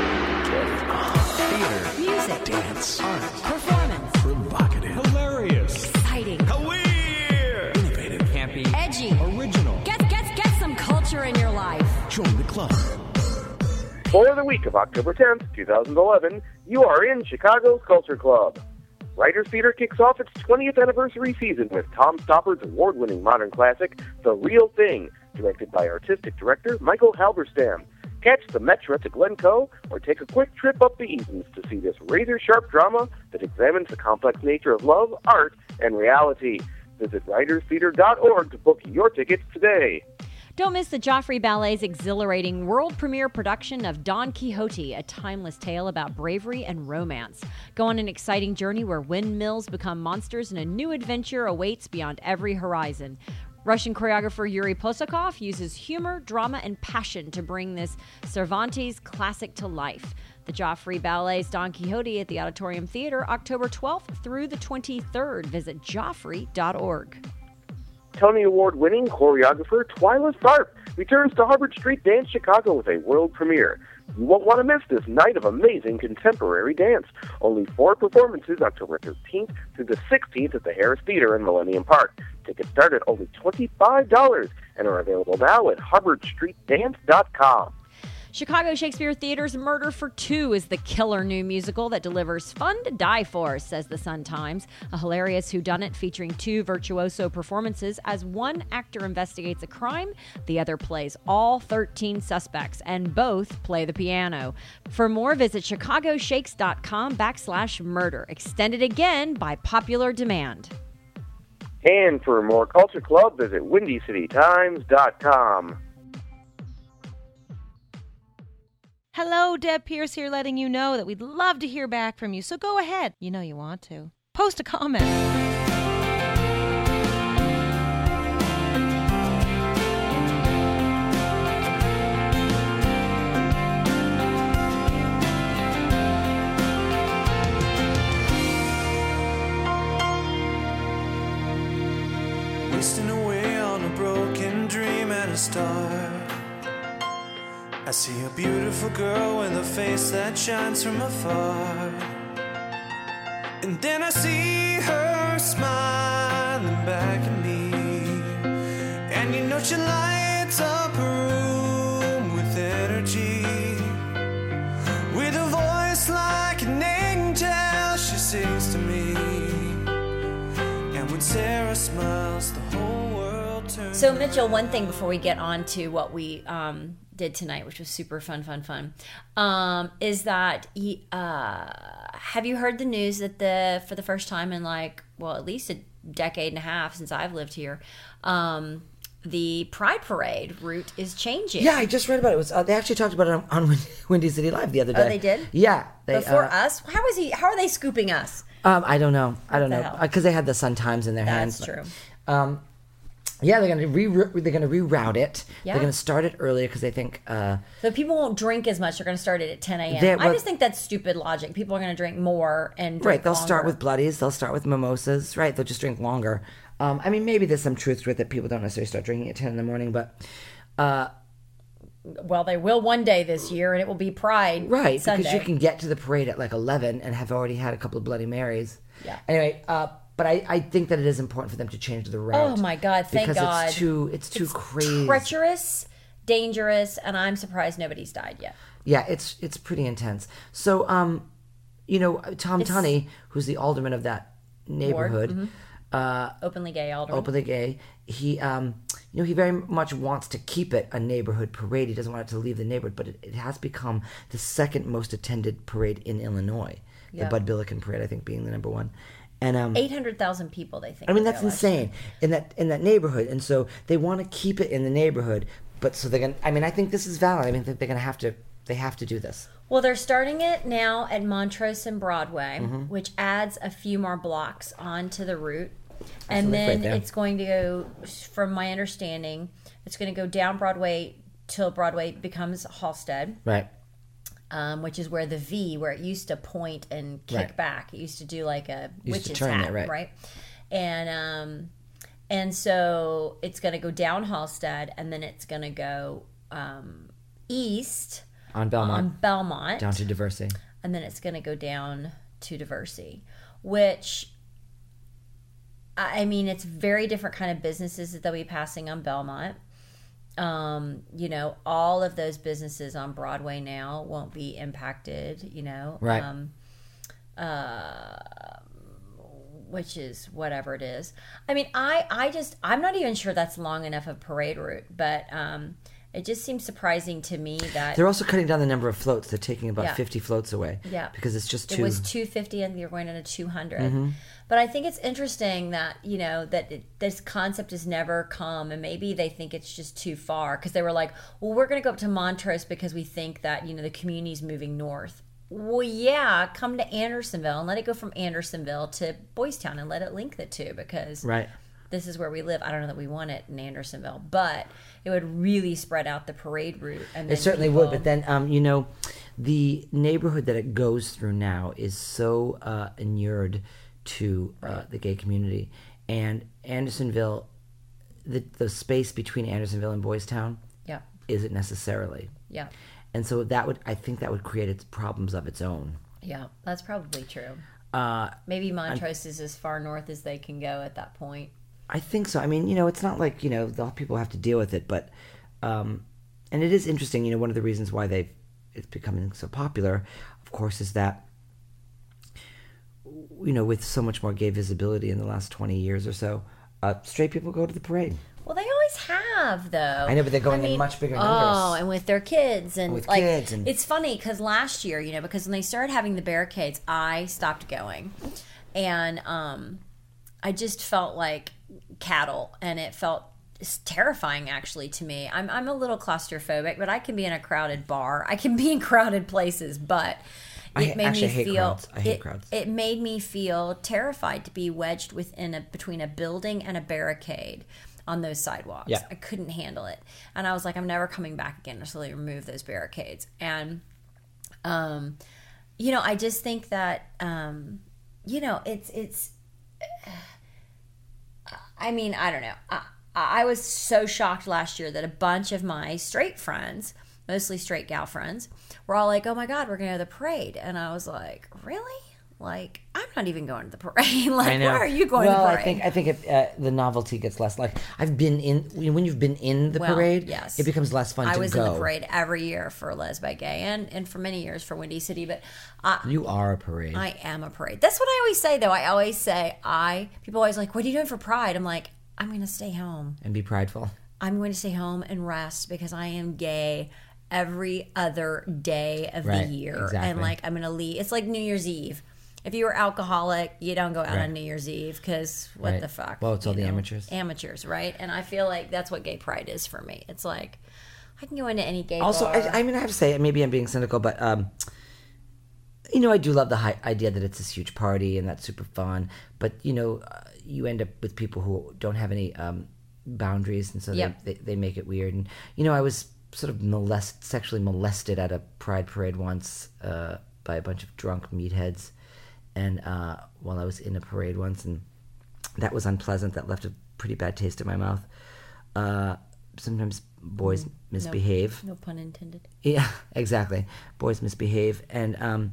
Speaker 13: Theater.
Speaker 10: Music.
Speaker 13: Dance.
Speaker 10: Art. Performance.
Speaker 13: Provocative. Hilarious.
Speaker 10: Exciting.
Speaker 13: Weird. Innovative. Campy.
Speaker 10: Edgy.
Speaker 13: Original.
Speaker 10: Get, get, get some culture in your life.
Speaker 13: Join the club.
Speaker 5: For the week of October tenth, twenty eleven, you are in Chicago's Culture Club. Writers Theater kicks off its twentieth anniversary season with Tom Stoppard's award-winning modern classic, The Real Thing, directed by artistic director Michael Halberstam. Catch the Metro at Glencoe or take a quick trip up the Easons to see this razor-sharp drama that examines the complex nature of love, art, and reality. Visit writers theater dot org to book your tickets today.
Speaker 4: Don't miss the Joffrey Ballet's exhilarating world premiere production of Don Quixote, a timeless tale about bravery and romance. Go on an exciting journey where windmills become monsters and a new adventure awaits beyond every horizon. Russian choreographer Yuri Posakov uses humor, drama, and passion to bring this Cervantes classic to life. The Joffrey Ballet's Don Quixote at the Auditorium Theater, October twelfth through the twenty-third. Visit joffrey dot org.
Speaker 5: Tony Award-winning choreographer Twyla Tharp returns to Hubbard Street Dance Chicago with a world premiere. You won't want to miss this night of amazing contemporary dance. Only four performances, October thirteenth through the sixteenth at the Harris Theater in Millennium Park. Tickets start at only twenty-five dollars and are available now at hubbard street dance dot com.
Speaker 4: Chicago Shakespeare Theater's Murder for Two is the killer new musical that delivers fun to die for, says the Sun-Times. A hilarious whodunit featuring two virtuoso performances as one actor investigates a crime, the other plays all thirteen suspects, and both play the piano. For more, visit chicagoshakes.com backslash murder. Extended again by popular demand.
Speaker 5: And for more Culture Club, visit windy city times dot com.
Speaker 14: Hello, Deb Pierce here, letting you know that we'd love to hear back from you. So go ahead. You know you want to. Post a comment.
Speaker 15: Wasting away on a broken dream and a star. I see a beautiful girl with a face that shines from afar. And then I see her smiling back at me. And you know she lights up a room with energy. With a voice like an angel, she sings to me. And when Sarah smiles, the whole world turns.
Speaker 10: So, Mitchell, one thing before we get on to what we um, did tonight, which was super fun, fun, fun, um, is that he, uh, have you heard the news that the for the first time in like, well, at least a decade and a half since I've lived here, um, the Pride Parade route is changing?
Speaker 1: Yeah, I just read about it. It was uh, they actually talked about it on, on Windy City Live the other day.
Speaker 10: Oh, they did?
Speaker 1: Yeah. They,
Speaker 10: Before
Speaker 1: uh,
Speaker 10: us? How is he? How are they scooping us?
Speaker 1: Um, I don't know. I don't
Speaker 10: What the
Speaker 1: know
Speaker 10: hell?
Speaker 1: because they had the Sun Times in their
Speaker 10: That's
Speaker 1: hands.
Speaker 10: true.
Speaker 1: Um, yeah, they're gonna re they're gonna reroute it.
Speaker 10: Yeah.
Speaker 1: They're gonna start it earlier because they think. Uh,
Speaker 10: So people won't drink as much. They're going to start it at ten a.m.
Speaker 1: They-
Speaker 10: I
Speaker 1: well-
Speaker 10: just think that's stupid logic. People are going to drink more and drink
Speaker 1: right, they'll start
Speaker 10: longer.
Speaker 1: with bloodies. They'll start with mimosas. Right, they'll just drink longer. Um, I mean, maybe there's some truth to it that people don't necessarily start drinking at ten in the morning, but. Uh,
Speaker 10: Well, they will one day this year, and it will be Pride
Speaker 1: Right,
Speaker 10: Sunday.
Speaker 1: because you can get to the parade at like eleven and have already had a couple of Bloody Marys.
Speaker 10: Yeah.
Speaker 1: Anyway, uh, but I, I think that it is important for them to change the route.
Speaker 10: Oh my God! Thank
Speaker 1: because
Speaker 10: God.
Speaker 1: it's too it's too crazy.
Speaker 10: treacherous, dangerous, and I'm surprised nobody's died yet.
Speaker 1: Yeah, it's it's pretty intense. So, um, you know, Tom
Speaker 10: It's-
Speaker 1: Tunney, who's the alderman of that neighborhood,
Speaker 10: mhm.
Speaker 1: uh,
Speaker 10: Openly gay alderman.
Speaker 1: openly gay, he, um, you know, he very much wants to keep it a neighborhood parade. He doesn't want it to leave the neighborhood, but it, it has become the second most attended parade in Illinois.
Speaker 10: Yeah.
Speaker 1: The Bud Billiken Parade, I think, being the number one. And um,
Speaker 10: Eight hundred thousand people. They think.
Speaker 1: I mean,
Speaker 10: were
Speaker 1: that's
Speaker 10: there last year.
Speaker 1: insane in that in that neighborhood, and so they want to keep it in the neighborhood. But so they're gonna. I mean, I think this is valid. I mean, they're gonna have to. They have to do this.
Speaker 10: Well, they're starting it now at Montrose and Broadway,
Speaker 1: Mhm.
Speaker 10: which adds a few more blocks onto the route.
Speaker 1: That's
Speaker 10: And
Speaker 1: right
Speaker 10: then
Speaker 1: there.
Speaker 10: it's going to go, from my understanding, it's going to go down Broadway till Broadway becomes Halsted,
Speaker 1: Right.
Speaker 10: um, which is where the V, where it used to point and kick
Speaker 1: Right.
Speaker 10: back. It used to do like a
Speaker 1: Used to
Speaker 10: witch's
Speaker 1: turn
Speaker 10: hat,
Speaker 1: it, right.
Speaker 10: And um, and so it's going to go down Halsted, and then it's going to go um, east
Speaker 1: On Belmont.
Speaker 10: On Belmont.
Speaker 1: Down to Diversey.
Speaker 10: And then it's going to go down to Diversey, which, I mean, it's very different kind of businesses that they'll be passing on Belmont. Um, you know, all of those businesses on Broadway now won't be impacted, you know.
Speaker 1: Right.
Speaker 10: Um, uh, which is whatever it is. I mean, I, I just, I'm not even sure that's long enough of parade route, but um, it just seems surprising to me that...
Speaker 1: They're also cutting down the number of floats. They're taking about
Speaker 10: Yeah.
Speaker 1: fifty floats away.
Speaker 10: Yeah.
Speaker 1: Because it's just too...
Speaker 10: It was two fifty and you're going into two hundred.
Speaker 1: Mhm.
Speaker 10: But I think it's interesting that, you know, that it, this concept has never come, and maybe they think it's just too far because they were like, well, we're going to go up to Montrose because we think that, you know, the community's moving north. Well, yeah, come to Andersonville and let it go from Andersonville to Boys Town and let it link the two because
Speaker 1: Right.
Speaker 10: this is where we live. I don't know that we want it in Andersonville, but it would really spread out the parade route. And
Speaker 1: It certainly would, but then, um, you know, the neighborhood that it goes through now is so uh, inured to uh,
Speaker 10: Right.
Speaker 1: the gay community. And Andersonville, the, the space between Andersonville and Boys Town
Speaker 10: Yeah.
Speaker 1: isn't necessarily.
Speaker 10: Yeah.
Speaker 1: And so that would, I think that would create its problems of its own.
Speaker 10: Yeah, that's probably true.
Speaker 1: Uh,
Speaker 10: Maybe Montrose is as far north as they can go at that point.
Speaker 1: I think so. I mean, you know, it's not like, you know, the people have to deal with it, but, um, and it is interesting, you know, one of the reasons why they've, it's becoming so popular, of course, is that, you know, with so much more gay visibility in the last twenty years or so, uh, straight people go to the parade.
Speaker 10: Well, they always have, though.
Speaker 1: I know, but they're going
Speaker 10: I mean,
Speaker 1: in much bigger
Speaker 10: oh,
Speaker 1: numbers.
Speaker 10: Oh, and with their kids. And
Speaker 1: With
Speaker 10: like,
Speaker 1: kids and-
Speaker 10: it's funny because last year, you know, because when they started having the barricades, I stopped going. And um, I just felt like cattle, and it felt it's terrifying, actually, to me. I'm, I'm a little claustrophobic, but I can be in a crowded bar. I can be in crowded places, but... It
Speaker 1: I
Speaker 10: made
Speaker 1: actually
Speaker 10: me
Speaker 1: hate
Speaker 10: feel.
Speaker 1: crowds. I hate
Speaker 10: it,
Speaker 1: crowds.
Speaker 10: It made me feel terrified to be wedged within a between a building and a barricade on those sidewalks.
Speaker 1: Yeah.
Speaker 10: I couldn't handle it, and I was like, I'm never coming back again until they remove those barricades. And, um, you know, I just think that, um, you know, it's it's. I mean, I don't know. I, I was so shocked last year that a bunch of my straight friends, mostly straight gal friends, were all like, oh my God, we're going to go to the parade. And I was like, really? Like, I'm not even going to the parade. Like,
Speaker 1: I know.
Speaker 10: where are you going
Speaker 1: well,
Speaker 10: to the parade?
Speaker 1: I think I think it, uh, the novelty gets less. Like I've been in when you've been in the
Speaker 10: Well,
Speaker 1: parade,
Speaker 10: yes.
Speaker 1: it becomes less fun
Speaker 10: I
Speaker 1: to
Speaker 10: was
Speaker 1: go.
Speaker 10: in the parade every year for Lesbi Gay and, and for many years for Windy City. But I,
Speaker 1: You are a parade.
Speaker 10: I am a parade. That's what I always say, though. I always say, I, people always like, what are you doing for Pride? I'm like, I'm going to stay home.
Speaker 1: And be prideful.
Speaker 10: I'm going to stay home and rest because I am gay every other day of
Speaker 1: Right,
Speaker 10: the year.
Speaker 1: exactly.
Speaker 10: And like, I'm going to leave. It's like New Year's Eve. If you were alcoholic, you don't go out
Speaker 1: Right.
Speaker 10: on New Year's Eve because what
Speaker 1: Right.
Speaker 10: the fuck?
Speaker 1: Well, it's all
Speaker 10: you
Speaker 1: the
Speaker 10: know?
Speaker 1: amateurs.
Speaker 10: Amateurs, right? And I feel like that's what gay pride is for me. It's like, I can go into any gay
Speaker 1: Also,
Speaker 10: bar.
Speaker 1: I, I mean, I have to say, maybe I'm being cynical, but um, you know, I do love the hi- idea that it's this huge party and that's super fun. But you know, uh, you end up with people who don't have any um, boundaries, and so
Speaker 10: Yep.
Speaker 1: they, they they make it weird. And you know, I was sort of molest, sexually molested at a pride parade once uh, by a bunch of drunk meatheads, and uh, while I was in a parade once, and that was unpleasant. That left a pretty bad taste in my mouth. Uh, sometimes boys
Speaker 10: Mm,
Speaker 1: misbehave.
Speaker 10: No, no pun intended.
Speaker 1: Yeah, exactly. Boys misbehave, and um,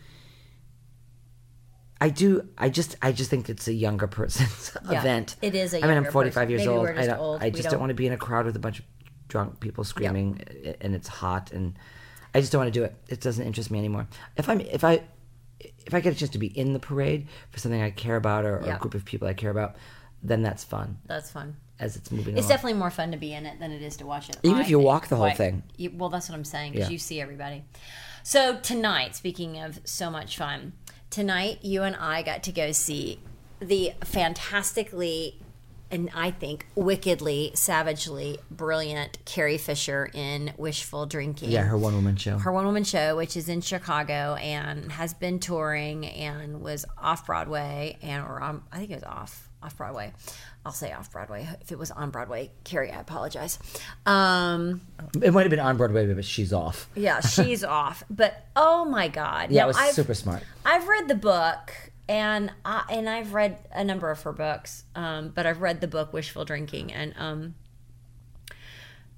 Speaker 1: I do. I just, I just think it's a younger person's
Speaker 10: Yeah,
Speaker 1: event.
Speaker 10: it is a
Speaker 1: I mean, I'm
Speaker 10: younger
Speaker 1: forty-five
Speaker 10: person.
Speaker 1: years
Speaker 10: Maybe
Speaker 1: old.
Speaker 10: we're just
Speaker 1: I don't.
Speaker 10: old.
Speaker 1: I
Speaker 10: We
Speaker 1: just
Speaker 10: don't-
Speaker 1: don't want to be in a crowd with a bunch of drunk people screaming, and it's hot, and I just don't want to do it. It doesn't interest me anymore. If I'm, if I, if I get a chance to be in the parade for something I care about, or, or
Speaker 10: Yeah.
Speaker 1: a group of people I care about, then that's fun.
Speaker 10: That's fun.
Speaker 1: As it's moving
Speaker 10: It's
Speaker 1: along.
Speaker 10: definitely more fun to be in it than it is to watch it.
Speaker 1: Even
Speaker 10: I
Speaker 1: if you
Speaker 10: think.
Speaker 1: walk the whole
Speaker 10: Quite-
Speaker 1: thing.
Speaker 10: You, well, that's what I'm saying because
Speaker 1: Yeah.
Speaker 10: you see everybody. So tonight, speaking of so much fun, tonight you and I got to go see the fantastically and I think wickedly, savagely brilliant Carrie Fisher in Wishful Drinking.
Speaker 1: Yeah, her one-woman show.
Speaker 10: Her one-woman show, which is in Chicago and has been touring and was off Broadway and or on, I think it was off off Broadway. I'll say off Broadway. If it was on Broadway, Carrie, I apologize. Um,
Speaker 1: It might have been on Broadway, but she's off.
Speaker 10: yeah, she's off. But oh my God,
Speaker 1: Yeah,
Speaker 10: Now,
Speaker 1: it was
Speaker 10: I've-
Speaker 1: super smart.
Speaker 10: I've read the book. And I, and I've read a number of her books, um, but I've read the book Wishful Drinking, and um,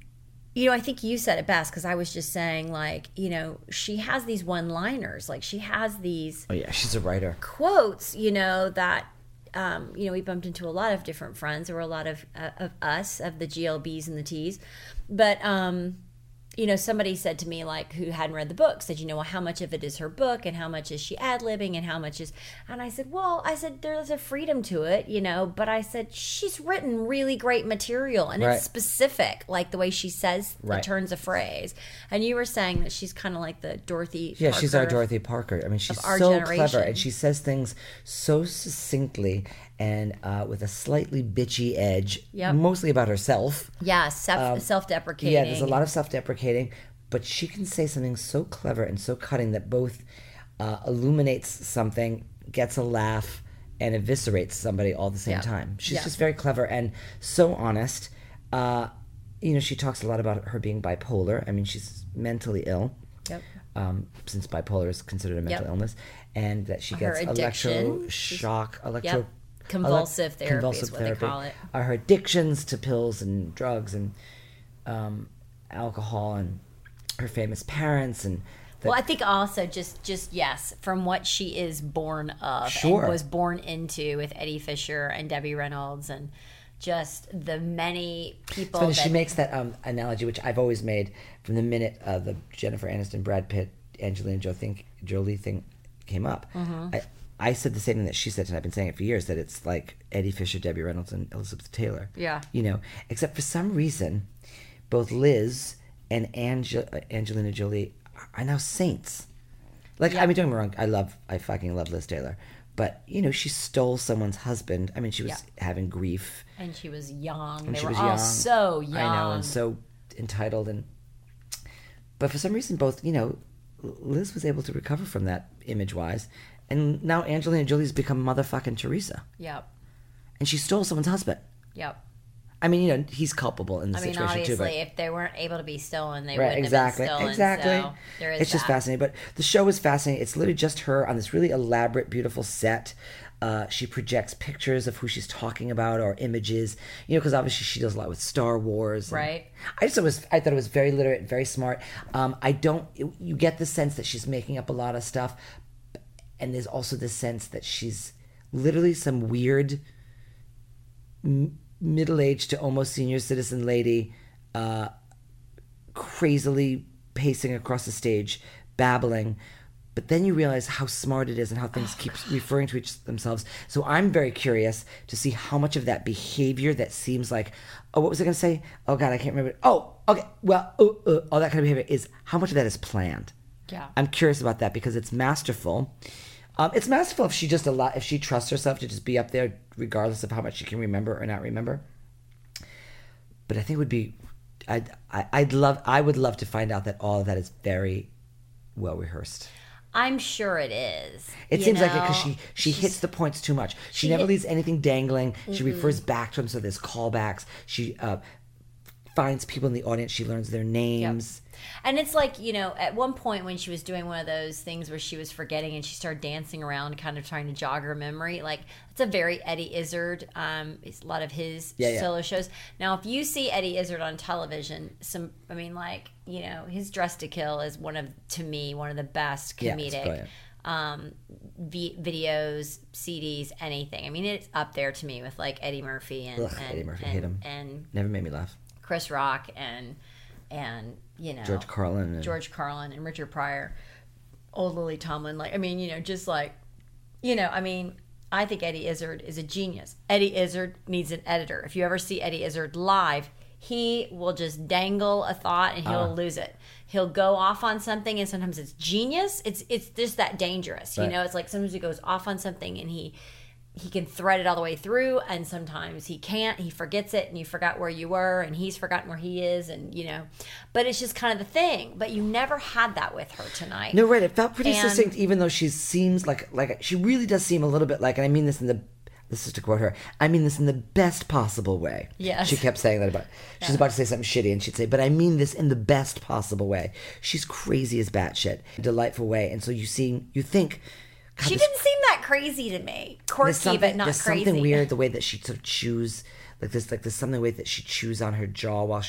Speaker 10: you know, I think you said it best because I was just saying, like, you know, she has these one-liners. Like, she has these
Speaker 1: Oh, yeah, she's a writer.
Speaker 10: quotes, you know, that, um, you know, we bumped into a lot of different friends. There were a lot of, uh, of us, of the G L Bs and the Ts. But, um, you know, somebody said to me, like, who hadn't read the book, said, you know, well, how much of it is her book and how much is she ad-libbing and how much is... And I said, well, I said, there's a freedom to it, you know, but I said, she's written really great material and
Speaker 1: Right.
Speaker 10: it's specific, like the way she says the
Speaker 1: Right.
Speaker 10: turns of phrase. And you were saying that she's kind of like the Dorothy
Speaker 1: Yeah, she's our
Speaker 10: Parker
Speaker 1: Dorothy Parker. I mean, she's
Speaker 10: of our
Speaker 1: so
Speaker 10: generation.
Speaker 1: clever, and she says things so succinctly and uh, with a slightly bitchy edge,
Speaker 10: Yep.
Speaker 1: mostly about herself.
Speaker 10: Yeah, self,
Speaker 1: Um,
Speaker 10: self-deprecating.
Speaker 1: Yeah, there's a lot of self-deprecating, but she can say something so clever and so cutting that both uh, illuminates something, gets a laugh, and eviscerates somebody all at the same
Speaker 10: Yeah.
Speaker 1: time. She's
Speaker 10: Yeah.
Speaker 1: just very clever and so honest. Uh, you know, she talks a lot about her being bipolar. I mean, she's mentally ill.
Speaker 10: Yep.
Speaker 1: Um, since bipolar is considered a mental
Speaker 10: Yep.
Speaker 1: illness, and that she
Speaker 10: Her
Speaker 1: gets
Speaker 10: addiction.
Speaker 1: electroshock, electro,
Speaker 10: Yep. Convulsive
Speaker 1: elec-
Speaker 10: therapy is
Speaker 1: convulsive
Speaker 10: what they
Speaker 1: therapy.
Speaker 10: call it.
Speaker 1: Are her addictions to pills and drugs and um, alcohol, and her famous parents, and the,
Speaker 10: Well, I think also just, just yes, from what she is born of
Speaker 1: Sure.
Speaker 10: and was born into with Eddie Fisher and Debbie Reynolds and just the many people
Speaker 1: Funny,
Speaker 10: that
Speaker 1: she makes that um, analogy, which I've always made from the minute uh, the Jennifer Aniston, Brad Pitt, Angelina Jolie thing, Jolie thing came up.
Speaker 10: Mhm.
Speaker 1: I, I said the same thing that she said, and I've been saying it for years, that it's like Eddie Fisher, Debbie Reynolds, and Elizabeth Taylor.
Speaker 10: Yeah.
Speaker 1: You know, except for some reason, both Liz and Ange- Angelina Jolie are now saints. Like, I mean, don't get me wrong, I love, I fucking love Liz Taylor. But, you know, she stole someone's husband. I mean, she was
Speaker 10: Yeah.
Speaker 1: having grief.
Speaker 10: and she was young.
Speaker 1: And
Speaker 10: they
Speaker 1: she
Speaker 10: were
Speaker 1: was
Speaker 10: all
Speaker 1: young.
Speaker 10: so young.
Speaker 1: I know, and so entitled. And But for some reason, both, you know, Liz was able to recover from that image-wise. And now Angelina Jolie's become motherfucking Teresa.
Speaker 10: Yep.
Speaker 1: And she stole someone's husband.
Speaker 10: Yep.
Speaker 1: I mean, you know, he's culpable in the
Speaker 10: I mean,
Speaker 1: situation too.
Speaker 10: obviously,
Speaker 1: But
Speaker 10: if they weren't able to be stolen, they
Speaker 1: right,
Speaker 10: wouldn't
Speaker 1: exactly,
Speaker 10: have been stolen.
Speaker 1: exactly.
Speaker 10: So there is
Speaker 1: it's just
Speaker 10: that.
Speaker 1: fascinating. But the show is fascinating. It's literally just her on this really elaborate, beautiful set. Uh, she projects pictures of who she's talking about or images, you know, because obviously she does a lot with Star Wars. and
Speaker 10: Right.
Speaker 1: I just thought it was, I thought it was very literate, very smart. Um, I don't, you get the sense that she's making up a lot of stuff, and there's also the sense that she's literally some weird m- middle-aged to almost senior citizen lady, uh, crazily pacing across the stage, babbling. But then you realize how smart it is and how things keep referring to each themselves. So I'm very curious to see how much of that behavior that seems like, oh, what was I going to say? Oh, God, I can't remember. Oh, okay. Well, uh, uh, all that kind of behavior is how much of that is planned.
Speaker 10: Yeah.
Speaker 1: I'm curious about that because it's masterful. Um, it's masterful if she just allow, if she trusts herself to just be up there regardless of how much she can remember or not remember. But I think it would be, I'd, I, I'd love, I would love to find out that all of that is very well rehearsed.
Speaker 10: I'm sure it is.
Speaker 1: It
Speaker 10: you
Speaker 1: seems like it
Speaker 10: know?
Speaker 1: because she she
Speaker 10: She's-
Speaker 1: hits the points too much. She,
Speaker 10: she
Speaker 1: never
Speaker 10: hit-
Speaker 1: leaves anything dangling. She
Speaker 10: Mm-mm.
Speaker 1: refers back to them, so there's callbacks. She uh, finds people in the audience. She learns their names.
Speaker 10: And it's like, you know, at one point when she was doing one of those things where she was forgetting and she started dancing around, kind of trying to jog her memory, like, it's a very Eddie Izzard. Um, it's a lot of his
Speaker 1: Yeah, yeah.
Speaker 10: solo shows. Now, if you see Eddie Izzard on television, some, I mean, like, you know, his Dress to Kill is one of, to me, one of the best
Speaker 1: Yeah, it's
Speaker 10: comedic
Speaker 1: brilliant.
Speaker 10: um, v- videos, C Ds, anything. I mean, it's up there to me with, like, Eddie Murphy and,
Speaker 1: Ugh,
Speaker 10: and,
Speaker 1: Eddie Murphy,
Speaker 10: and,
Speaker 1: hate him.
Speaker 10: and
Speaker 1: Never made me laugh.
Speaker 10: Chris Rock and and you know
Speaker 1: George Carlin and-
Speaker 10: George Carlin and Richard Pryor, old Lily Tomlin. Like, I mean, you know, just like, you know, I mean, I think Eddie Izzard is a genius. Eddie Izzard needs an editor. If you ever see Eddie Izzard live, he will just dangle a thought and he'll
Speaker 1: Uh.
Speaker 10: lose it. He'll go off on something, and sometimes it's genius. It's it's just that dangerous, you
Speaker 1: Right.
Speaker 10: know. It's like sometimes he goes off on something and he. He can thread it all the way through, and sometimes he can't. He forgets it, and you forgot where you were, and he's forgotten where he is, and you know. But it's just kind of the thing. But you never had that with her tonight.
Speaker 1: No, right. It felt pretty
Speaker 10: And-
Speaker 1: succinct, even though she seems like like she really does seem a little bit like, and I mean this in the. This is to quote her. I mean this in the best possible way.
Speaker 10: Yes.
Speaker 1: She kept saying that about. She's
Speaker 10: Yeah.
Speaker 1: about to say something shitty, and she'd say, "But I mean this in the best possible way." She's crazy as batshit, delightful way, and so you see, you think. God,
Speaker 10: She
Speaker 1: this-
Speaker 10: didn't seem that crazy to me.
Speaker 1: there's
Speaker 10: Quirky,
Speaker 1: something,
Speaker 10: but not
Speaker 1: there's
Speaker 10: crazy.
Speaker 1: something weird the way that she sort of chews, like this, like there's something way that she chews on her jaw while she's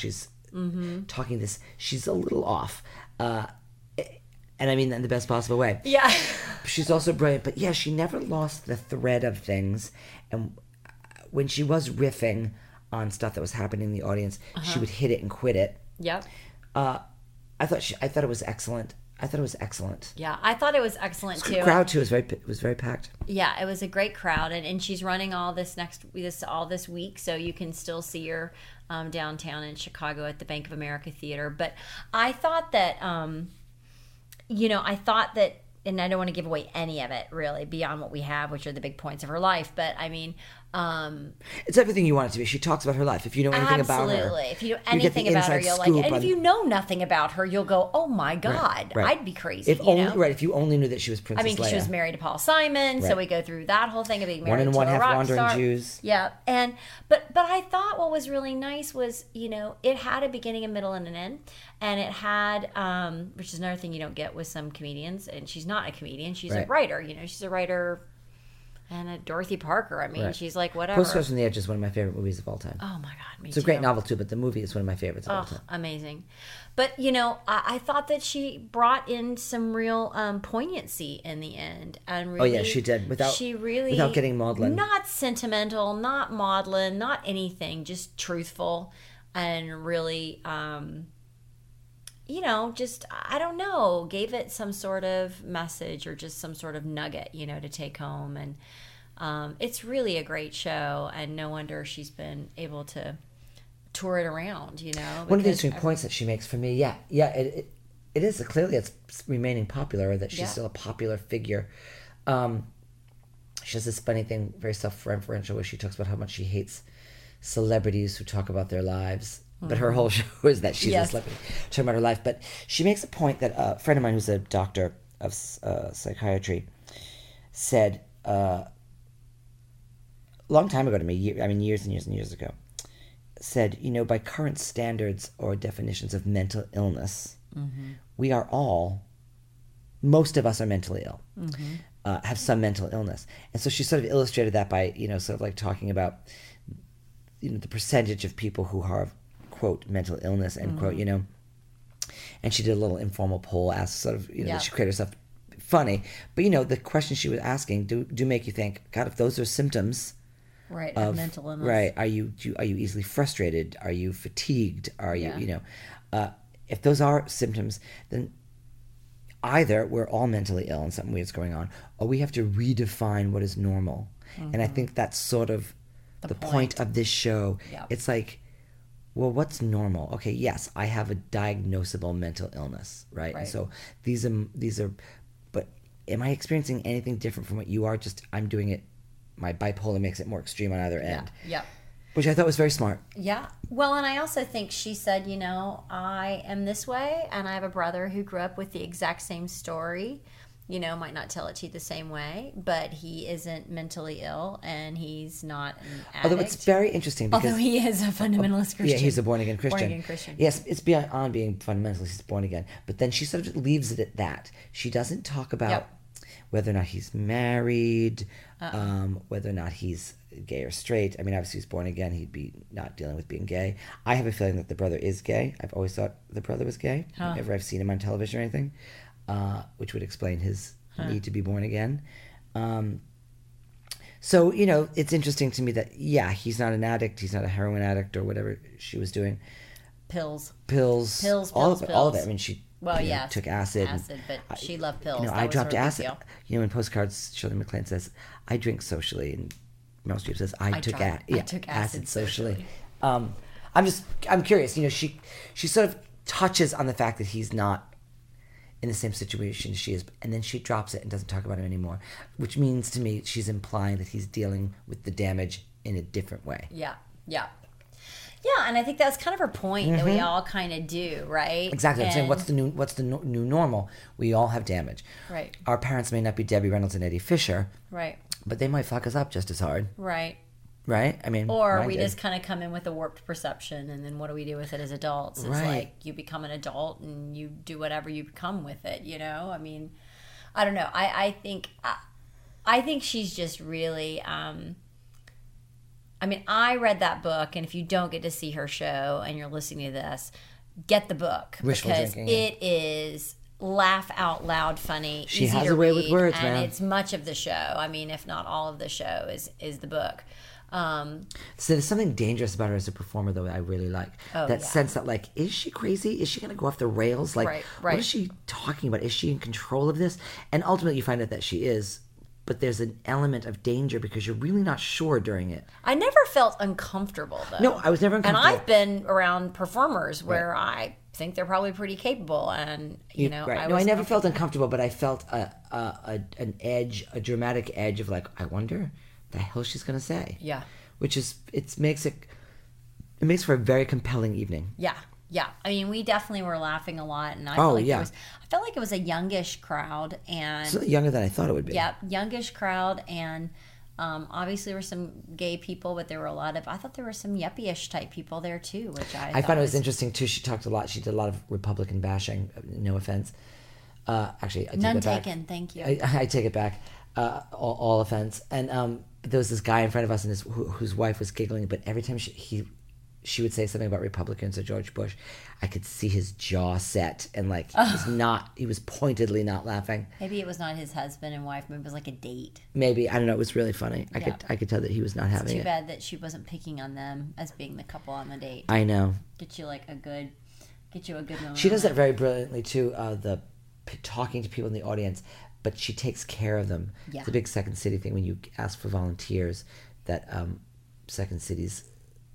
Speaker 10: Mhm.
Speaker 1: talking this. She's a little off. Uh, and I mean that in the best possible way.
Speaker 10: Yeah.
Speaker 1: She's also brilliant, but yeah, she never lost the thread of things. And when she was riffing on stuff that was happening in the audience,
Speaker 10: Uh-huh.
Speaker 1: she would hit it and quit it.
Speaker 10: Yep.
Speaker 1: Uh, I thought she, I thought it was excellent. I thought it was excellent.
Speaker 10: Yeah, I thought it was excellent
Speaker 1: The
Speaker 10: too.
Speaker 1: crowd too was very was very packed.
Speaker 10: Yeah, it was a great crowd, and, and she's running all this next this all this week, so you can still see her um, downtown in Chicago at the Bank of America Theater. But I thought that, um, you know, I thought that, and I don't want to give away any of it really beyond what we have, which are the big points of her life. But I mean, um,
Speaker 1: It's everything you want it to be. She talks about her life. If you know anything
Speaker 10: absolutely.
Speaker 1: about her,
Speaker 10: If you know
Speaker 1: you get the
Speaker 10: anything about her,
Speaker 1: inside
Speaker 10: you'll like it.
Speaker 1: scoop
Speaker 10: And
Speaker 1: on-
Speaker 10: if you know nothing about her, you'll go, "Oh my God,
Speaker 1: right.
Speaker 10: I'd be crazy."
Speaker 1: If
Speaker 10: you
Speaker 1: only
Speaker 10: know?
Speaker 1: right, if you only knew that she was Princess
Speaker 10: I mean, 'cause she
Speaker 1: Leia.
Speaker 10: was married to Paul Simon, so
Speaker 1: Right.
Speaker 10: we go through that whole thing of being
Speaker 1: One
Speaker 10: married
Speaker 1: and
Speaker 10: to
Speaker 1: one
Speaker 10: a
Speaker 1: half
Speaker 10: rock
Speaker 1: wandering
Speaker 10: star.
Speaker 1: Jews.
Speaker 10: Yeah, and but but I thought what was really nice was, you know, it had a beginning, a middle, and an end, and it had, um, which is another thing you don't get with some comedians. And she's not a comedian; she's a
Speaker 1: Right.
Speaker 10: writer. You know, she's a writer. And a Dorothy Parker. I mean,
Speaker 1: Right.
Speaker 10: she's like whatever.
Speaker 1: Postcards from the Edge is one of my favorite movies of all time.
Speaker 10: Oh my God, me
Speaker 1: It's a
Speaker 10: too.
Speaker 1: great novel too, but the movie is one of my favorites of all
Speaker 10: Oh,
Speaker 1: time.
Speaker 10: amazing. But, you know, I, I thought that she brought in some real um, poignancy in the end. And really,
Speaker 1: Oh, yeah, she did. Without-
Speaker 10: she really,
Speaker 1: without getting maudlin.
Speaker 10: Not sentimental, not maudlin, not anything, just truthful and really, um, you know, just, I don't know, gave it some sort of message or just some sort of nugget, you know, to take home. And um, it's really a great show. And no wonder she's been able to tour it around, you know.
Speaker 1: One of the
Speaker 10: because
Speaker 1: interesting points that she makes for me, yeah, yeah, it it, it is clearly it's remaining popular, that she's
Speaker 10: Yeah.
Speaker 1: still a popular figure. Um, she has this funny thing, very self-referential, where she talks about how much she hates celebrities who talk about their lives. But her
Speaker 10: Mhm.
Speaker 1: whole show is that she's
Speaker 10: Yes.
Speaker 1: a celebrity talking about her life. But she makes a point that a friend of mine who's a doctor of uh, psychiatry said uh, a long time ago to me, ye- I mean years and years and years ago, said, you know, by current standards or definitions of mental illness,
Speaker 10: Mhm.
Speaker 1: we are all, most of us are mentally ill,
Speaker 10: Mhm.
Speaker 1: uh, have some mental illness. And so she sort of illustrated that by, you know, sort of like talking about, you know, the percentage of people who have, quote, mental illness, end quote,
Speaker 10: Mhm.
Speaker 1: you know. And she did a little informal poll, asked sort of, you know,
Speaker 10: Yeah.
Speaker 1: she created herself funny. But, you know, the questions she was asking do do make you think, God, if those are symptoms
Speaker 10: Right, of mental illness.
Speaker 1: Right. Are you, do, are you easily frustrated? Are you fatigued? Are you,
Speaker 10: Yeah.
Speaker 1: you know, uh, if those are symptoms, then either we're all mentally ill and something weird's going on, or we have to redefine what is normal. And I
Speaker 10: Mhm.
Speaker 1: think that's sort of
Speaker 10: The
Speaker 1: the,
Speaker 10: point.
Speaker 1: point. of this show.
Speaker 10: Yep.
Speaker 1: It's like, well, what's normal? Okay, yes, I have a diagnosable mental illness, right?
Speaker 10: Right.
Speaker 1: And so these are these are, but am I experiencing anything different from what you are? Just I'm doing it. My bipolar makes it more extreme on either end,
Speaker 10: Yep.
Speaker 1: which I thought was very smart.
Speaker 10: Yeah. Well, and I also think she said, you know, I am this way, and I have a brother who grew up with the exact same story. You know, might not tell it to you the same way, but he isn't mentally ill, and he's not an addict.
Speaker 1: Although it's very interesting because
Speaker 10: Although he is a fundamentalist Christian.
Speaker 1: Yeah, he's a born again Christian.
Speaker 10: Born again Christian.
Speaker 1: Yes, it's beyond being fundamentalist. He's born again, but then she sort of leaves it at that. She doesn't talk about
Speaker 10: Yep.
Speaker 1: whether or not he's married,
Speaker 10: Uh-uh.
Speaker 1: um, whether or not he's gay or straight. I mean, obviously he's born again. He'd be not dealing with being gay. I have a feeling that the brother is gay. I've always thought the brother was gay.
Speaker 10: Huh.
Speaker 1: Whenever I've seen him on television or anything, uh, which would explain his
Speaker 10: Huh.
Speaker 1: need to be born again. Um, so, you know, it's interesting to me that, yeah, he's not an addict. He's not a heroin addict or whatever she was doing.
Speaker 10: Pills.
Speaker 1: Pills.
Speaker 10: Pills,
Speaker 1: all
Speaker 10: pills,
Speaker 1: of it. All of it.
Speaker 10: pills.
Speaker 1: I mean, she
Speaker 10: Well,
Speaker 1: you know,
Speaker 10: yes,
Speaker 1: took acid. and
Speaker 10: acid, but
Speaker 1: I-
Speaker 10: she loved pills.
Speaker 1: You know,
Speaker 10: That
Speaker 1: I
Speaker 10: was
Speaker 1: dropped
Speaker 10: her big
Speaker 1: acid.
Speaker 10: deal.
Speaker 1: You know, in postcards, Shirley MacLaine says, I drink socially. And Meryl Streep says, I,
Speaker 10: I
Speaker 1: took,
Speaker 10: tried-
Speaker 1: a-
Speaker 10: I
Speaker 1: yeah,
Speaker 10: took
Speaker 1: acid,
Speaker 10: acid
Speaker 1: socially.
Speaker 10: socially.
Speaker 1: Um, I'm just, I'm curious. You know, she, she sort of touches on the fact that he's not in the same situation she is, and then she drops it and doesn't talk about him anymore, which means to me she's implying that he's dealing with the damage in a different way.
Speaker 10: Yeah, yeah. Yeah, and I think that's kind of her point that we
Speaker 1: Mhm.
Speaker 10: all kind of do, right?
Speaker 1: Exactly. I'm saying,
Speaker 10: And-
Speaker 1: what's the new what's the no- new normal? We all have damage.
Speaker 10: Right.
Speaker 1: Our parents may not be Debbie Reynolds and Eddie Fisher,
Speaker 10: Right,
Speaker 1: but they might fuck us up just as hard,
Speaker 10: right.
Speaker 1: right? I mean,
Speaker 10: Or
Speaker 1: mine
Speaker 10: we
Speaker 1: did.
Speaker 10: just kind of come in with a warped perception, and then what do we do with it as adults? It's
Speaker 1: Right.
Speaker 10: like you become an adult and you do whatever you become with it. You know, I mean, I don't know. I I think I, I think she's just really. Um, I mean, I read that book, and if you don't get to see her show and you're listening to this, get the book.
Speaker 1: Wishful
Speaker 10: because
Speaker 1: drinking,
Speaker 10: it is laugh out loud funny.
Speaker 1: She
Speaker 10: easy
Speaker 1: has
Speaker 10: to
Speaker 1: a way
Speaker 10: read,
Speaker 1: with words,
Speaker 10: and
Speaker 1: man.
Speaker 10: it's much of the show. I mean, if not all of the show is is the book. Um,
Speaker 1: So there's something dangerous about her as a performer, though, I really like.
Speaker 10: Oh,
Speaker 1: that
Speaker 10: yeah.
Speaker 1: sense that, like, is she crazy? Is she going to go off the rails? Like,
Speaker 10: Right,
Speaker 1: what
Speaker 10: right.
Speaker 1: is she talking about? Is she in control of this? And ultimately, you find out that she is, but there's an element of danger because you're really not sure during it.
Speaker 10: I never felt uncomfortable though.
Speaker 1: No, I was never uncomfortable.
Speaker 10: And I've been around performers where I think they're probably pretty capable, and you know,
Speaker 1: right.
Speaker 10: I
Speaker 1: no,
Speaker 10: was
Speaker 1: I never felt uncomfortable, but I felt a, a, a an edge, a dramatic edge of like, I wonder the hell she's going to say.
Speaker 10: Yeah.
Speaker 1: Which is, it makes it, it makes for a very compelling evening.
Speaker 10: Yeah, yeah. I mean, we definitely were laughing a lot, and I
Speaker 1: Oh,
Speaker 10: felt like
Speaker 1: yeah.
Speaker 10: it was. I felt like it was a youngish crowd, and
Speaker 1: It's younger than I thought it would be.
Speaker 10: yeah, youngish crowd, and um, obviously there were some gay people, but there were a lot of. I thought there were some yuppie-ish type people there too, which I.
Speaker 1: I
Speaker 10: thought
Speaker 1: found it was interesting too. She talked a lot. She did a lot of Republican bashing. No offense. Uh, actually, I take
Speaker 10: None
Speaker 1: it back.
Speaker 10: taken, thank you.
Speaker 1: I, I take it back. Uh, all, all offense. And um, there was this guy in front of us, and his who, whose wife was giggling. But every time she he, she would say something about Republicans or George Bush, I could see his jaw set, and like he was not. He was pointedly not laughing.
Speaker 10: Maybe it was not his husband and wife. Maybe it was like a date.
Speaker 1: Maybe I don't know. It was really funny. I
Speaker 10: Yeah.
Speaker 1: could I could tell that he was not
Speaker 10: It's
Speaker 1: having
Speaker 10: too
Speaker 1: it.
Speaker 10: bad that she wasn't picking on them as being the couple on the date.
Speaker 1: I know.
Speaker 10: Get you like a good, get you a good moment.
Speaker 1: She does that very brilliantly too. Uh, the p- talking to people in the audience, but she takes care of them.
Speaker 10: Yeah.
Speaker 1: It's a big Second City thing when you ask for volunteers. That um, Second City's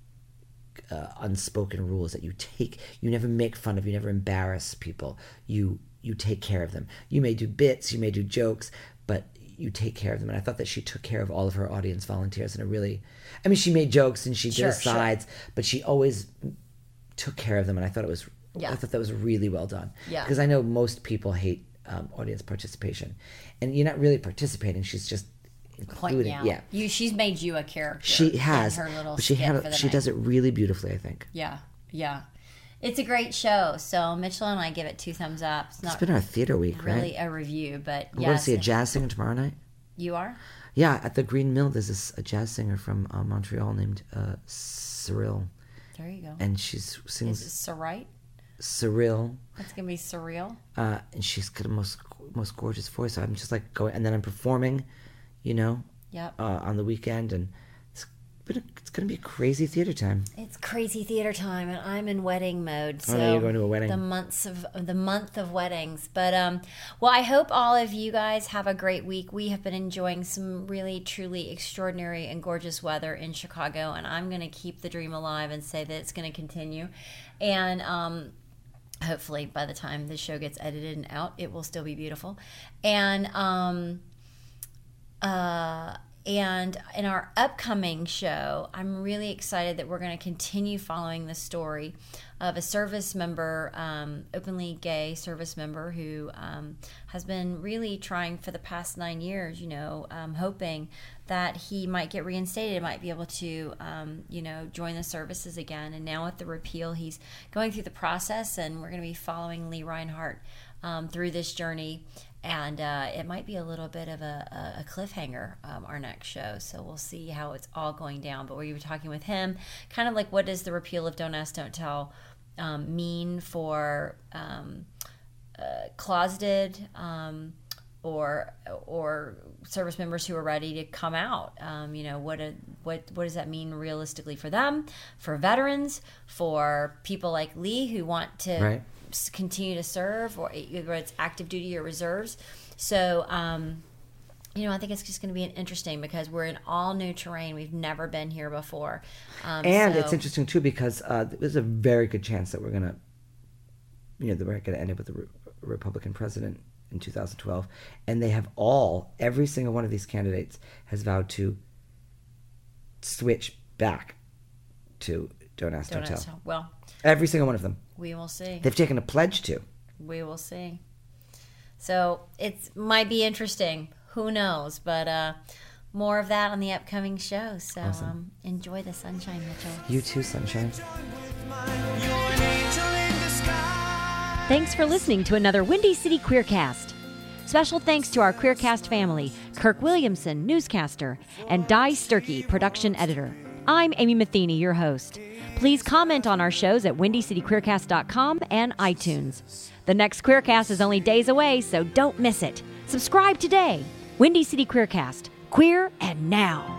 Speaker 1: uh, unspoken rule is that you take, you never make fun of, you never embarrass people. You you take care of them. You may do bits, you may do jokes, but you take care of them. And I thought that she took care of all of her audience volunteers in a really, I mean, she made jokes and she
Speaker 10: Sure,
Speaker 1: did asides, but she always took care of them. And I thought it was,
Speaker 10: Yeah.
Speaker 1: I thought that was really well done.
Speaker 10: Yeah.
Speaker 1: Because I know most people hate um, audience participation, and you're not really participating. She's just
Speaker 10: Pointing
Speaker 1: including.
Speaker 10: out.
Speaker 1: Yeah.
Speaker 10: You, she's made you a character.
Speaker 1: She
Speaker 10: in
Speaker 1: has,
Speaker 10: her little
Speaker 1: but she
Speaker 10: skit
Speaker 1: had,
Speaker 10: for the
Speaker 1: she
Speaker 10: night.
Speaker 1: does it really beautifully. I think.
Speaker 10: Yeah, yeah. It's a great show. So Mitchell and I give it two thumbs up. It's
Speaker 1: It's
Speaker 10: not
Speaker 1: been our theater week,
Speaker 10: really
Speaker 1: right?
Speaker 10: a review, but
Speaker 1: We're going
Speaker 10: yes,
Speaker 1: to see a jazz singer tomorrow night.
Speaker 10: you are.
Speaker 1: Yeah, at the Green Mill, there's this a jazz singer from uh, Montreal named uh, Cyril,
Speaker 10: There you go.
Speaker 1: and she's sings
Speaker 10: Is it Surrite?
Speaker 1: Cyril,
Speaker 10: It's gonna be surreal.
Speaker 1: uh, and she's got the most most gorgeous voice. So I'm just like going, and then I'm performing, you know,
Speaker 10: Yep.
Speaker 1: uh, on the weekend, and it's been a, it's going to be a crazy theater time.
Speaker 10: It's crazy theater time, and I'm in wedding mode. So
Speaker 1: Oh, no, you're going to a wedding.
Speaker 10: The months of the month of weddings, but um, well, I hope all of you guys have a great week. We have been enjoying some really, truly extraordinary and gorgeous weather in Chicago, and I'm going to keep the dream alive and say that it's going to continue, and um. Hopefully, by the time this show gets edited and out, it will still be beautiful. And um, uh, and in our upcoming show, I'm really excited that we're going to continue following the story of a service member, um, openly gay service member, who um, has been really trying for the past nine years, you know, um, hoping that he might get reinstated, might be able to, um, you know, join the services again. And now with the repeal, he's going through the process, and we're going to be following Lee Reinhart um, through this journey. And uh, it might be a little bit of a, a cliffhanger, um, our next show. So we'll see how it's all going down. But we were talking with him, kind of like, what does the repeal of Don't Ask, Don't Tell um, mean for um, uh, closeted um, or or service members who are ready to come out? Um, you know, what a, what what does that mean realistically for them, for veterans, for people like Lee who want to
Speaker 1: Right.
Speaker 10: s- continue to serve, or whether it's active duty or reserves. So, um, you know, I think it's just going to be an interesting, because we're in all new terrain. We've never been here before. Um,
Speaker 1: And
Speaker 10: so-
Speaker 1: it's interesting too because uh, there's a very good chance that we're gonna, you know, that we're gonna end up with a re- Republican president in two thousand twelve, and they have all, every single one of these candidates has vowed to switch back to Don't Ask, Don't,
Speaker 10: Don't
Speaker 1: Tell.
Speaker 10: Ask, Don't- well,
Speaker 1: Every single one of them.
Speaker 10: we will see.
Speaker 1: They've taken a pledge to.
Speaker 10: We will see. So it might be interesting. Who knows? But uh, more of that on the upcoming show. So
Speaker 1: Awesome.
Speaker 10: um, enjoy the sunshine, Mitchell.
Speaker 1: You too, Sunshine.
Speaker 4: Thanks for listening to another Windy City Queercast. Special thanks to our Queercast family, Kirk Williamson, newscaster, and Di Sturkey, production editor. I'm Amy Matheny, your host. Please comment on our shows at windy city queercast dot com and iTunes. The next Queercast is only days away, so don't miss it. Subscribe today. Windy City Queercast. Queer and now.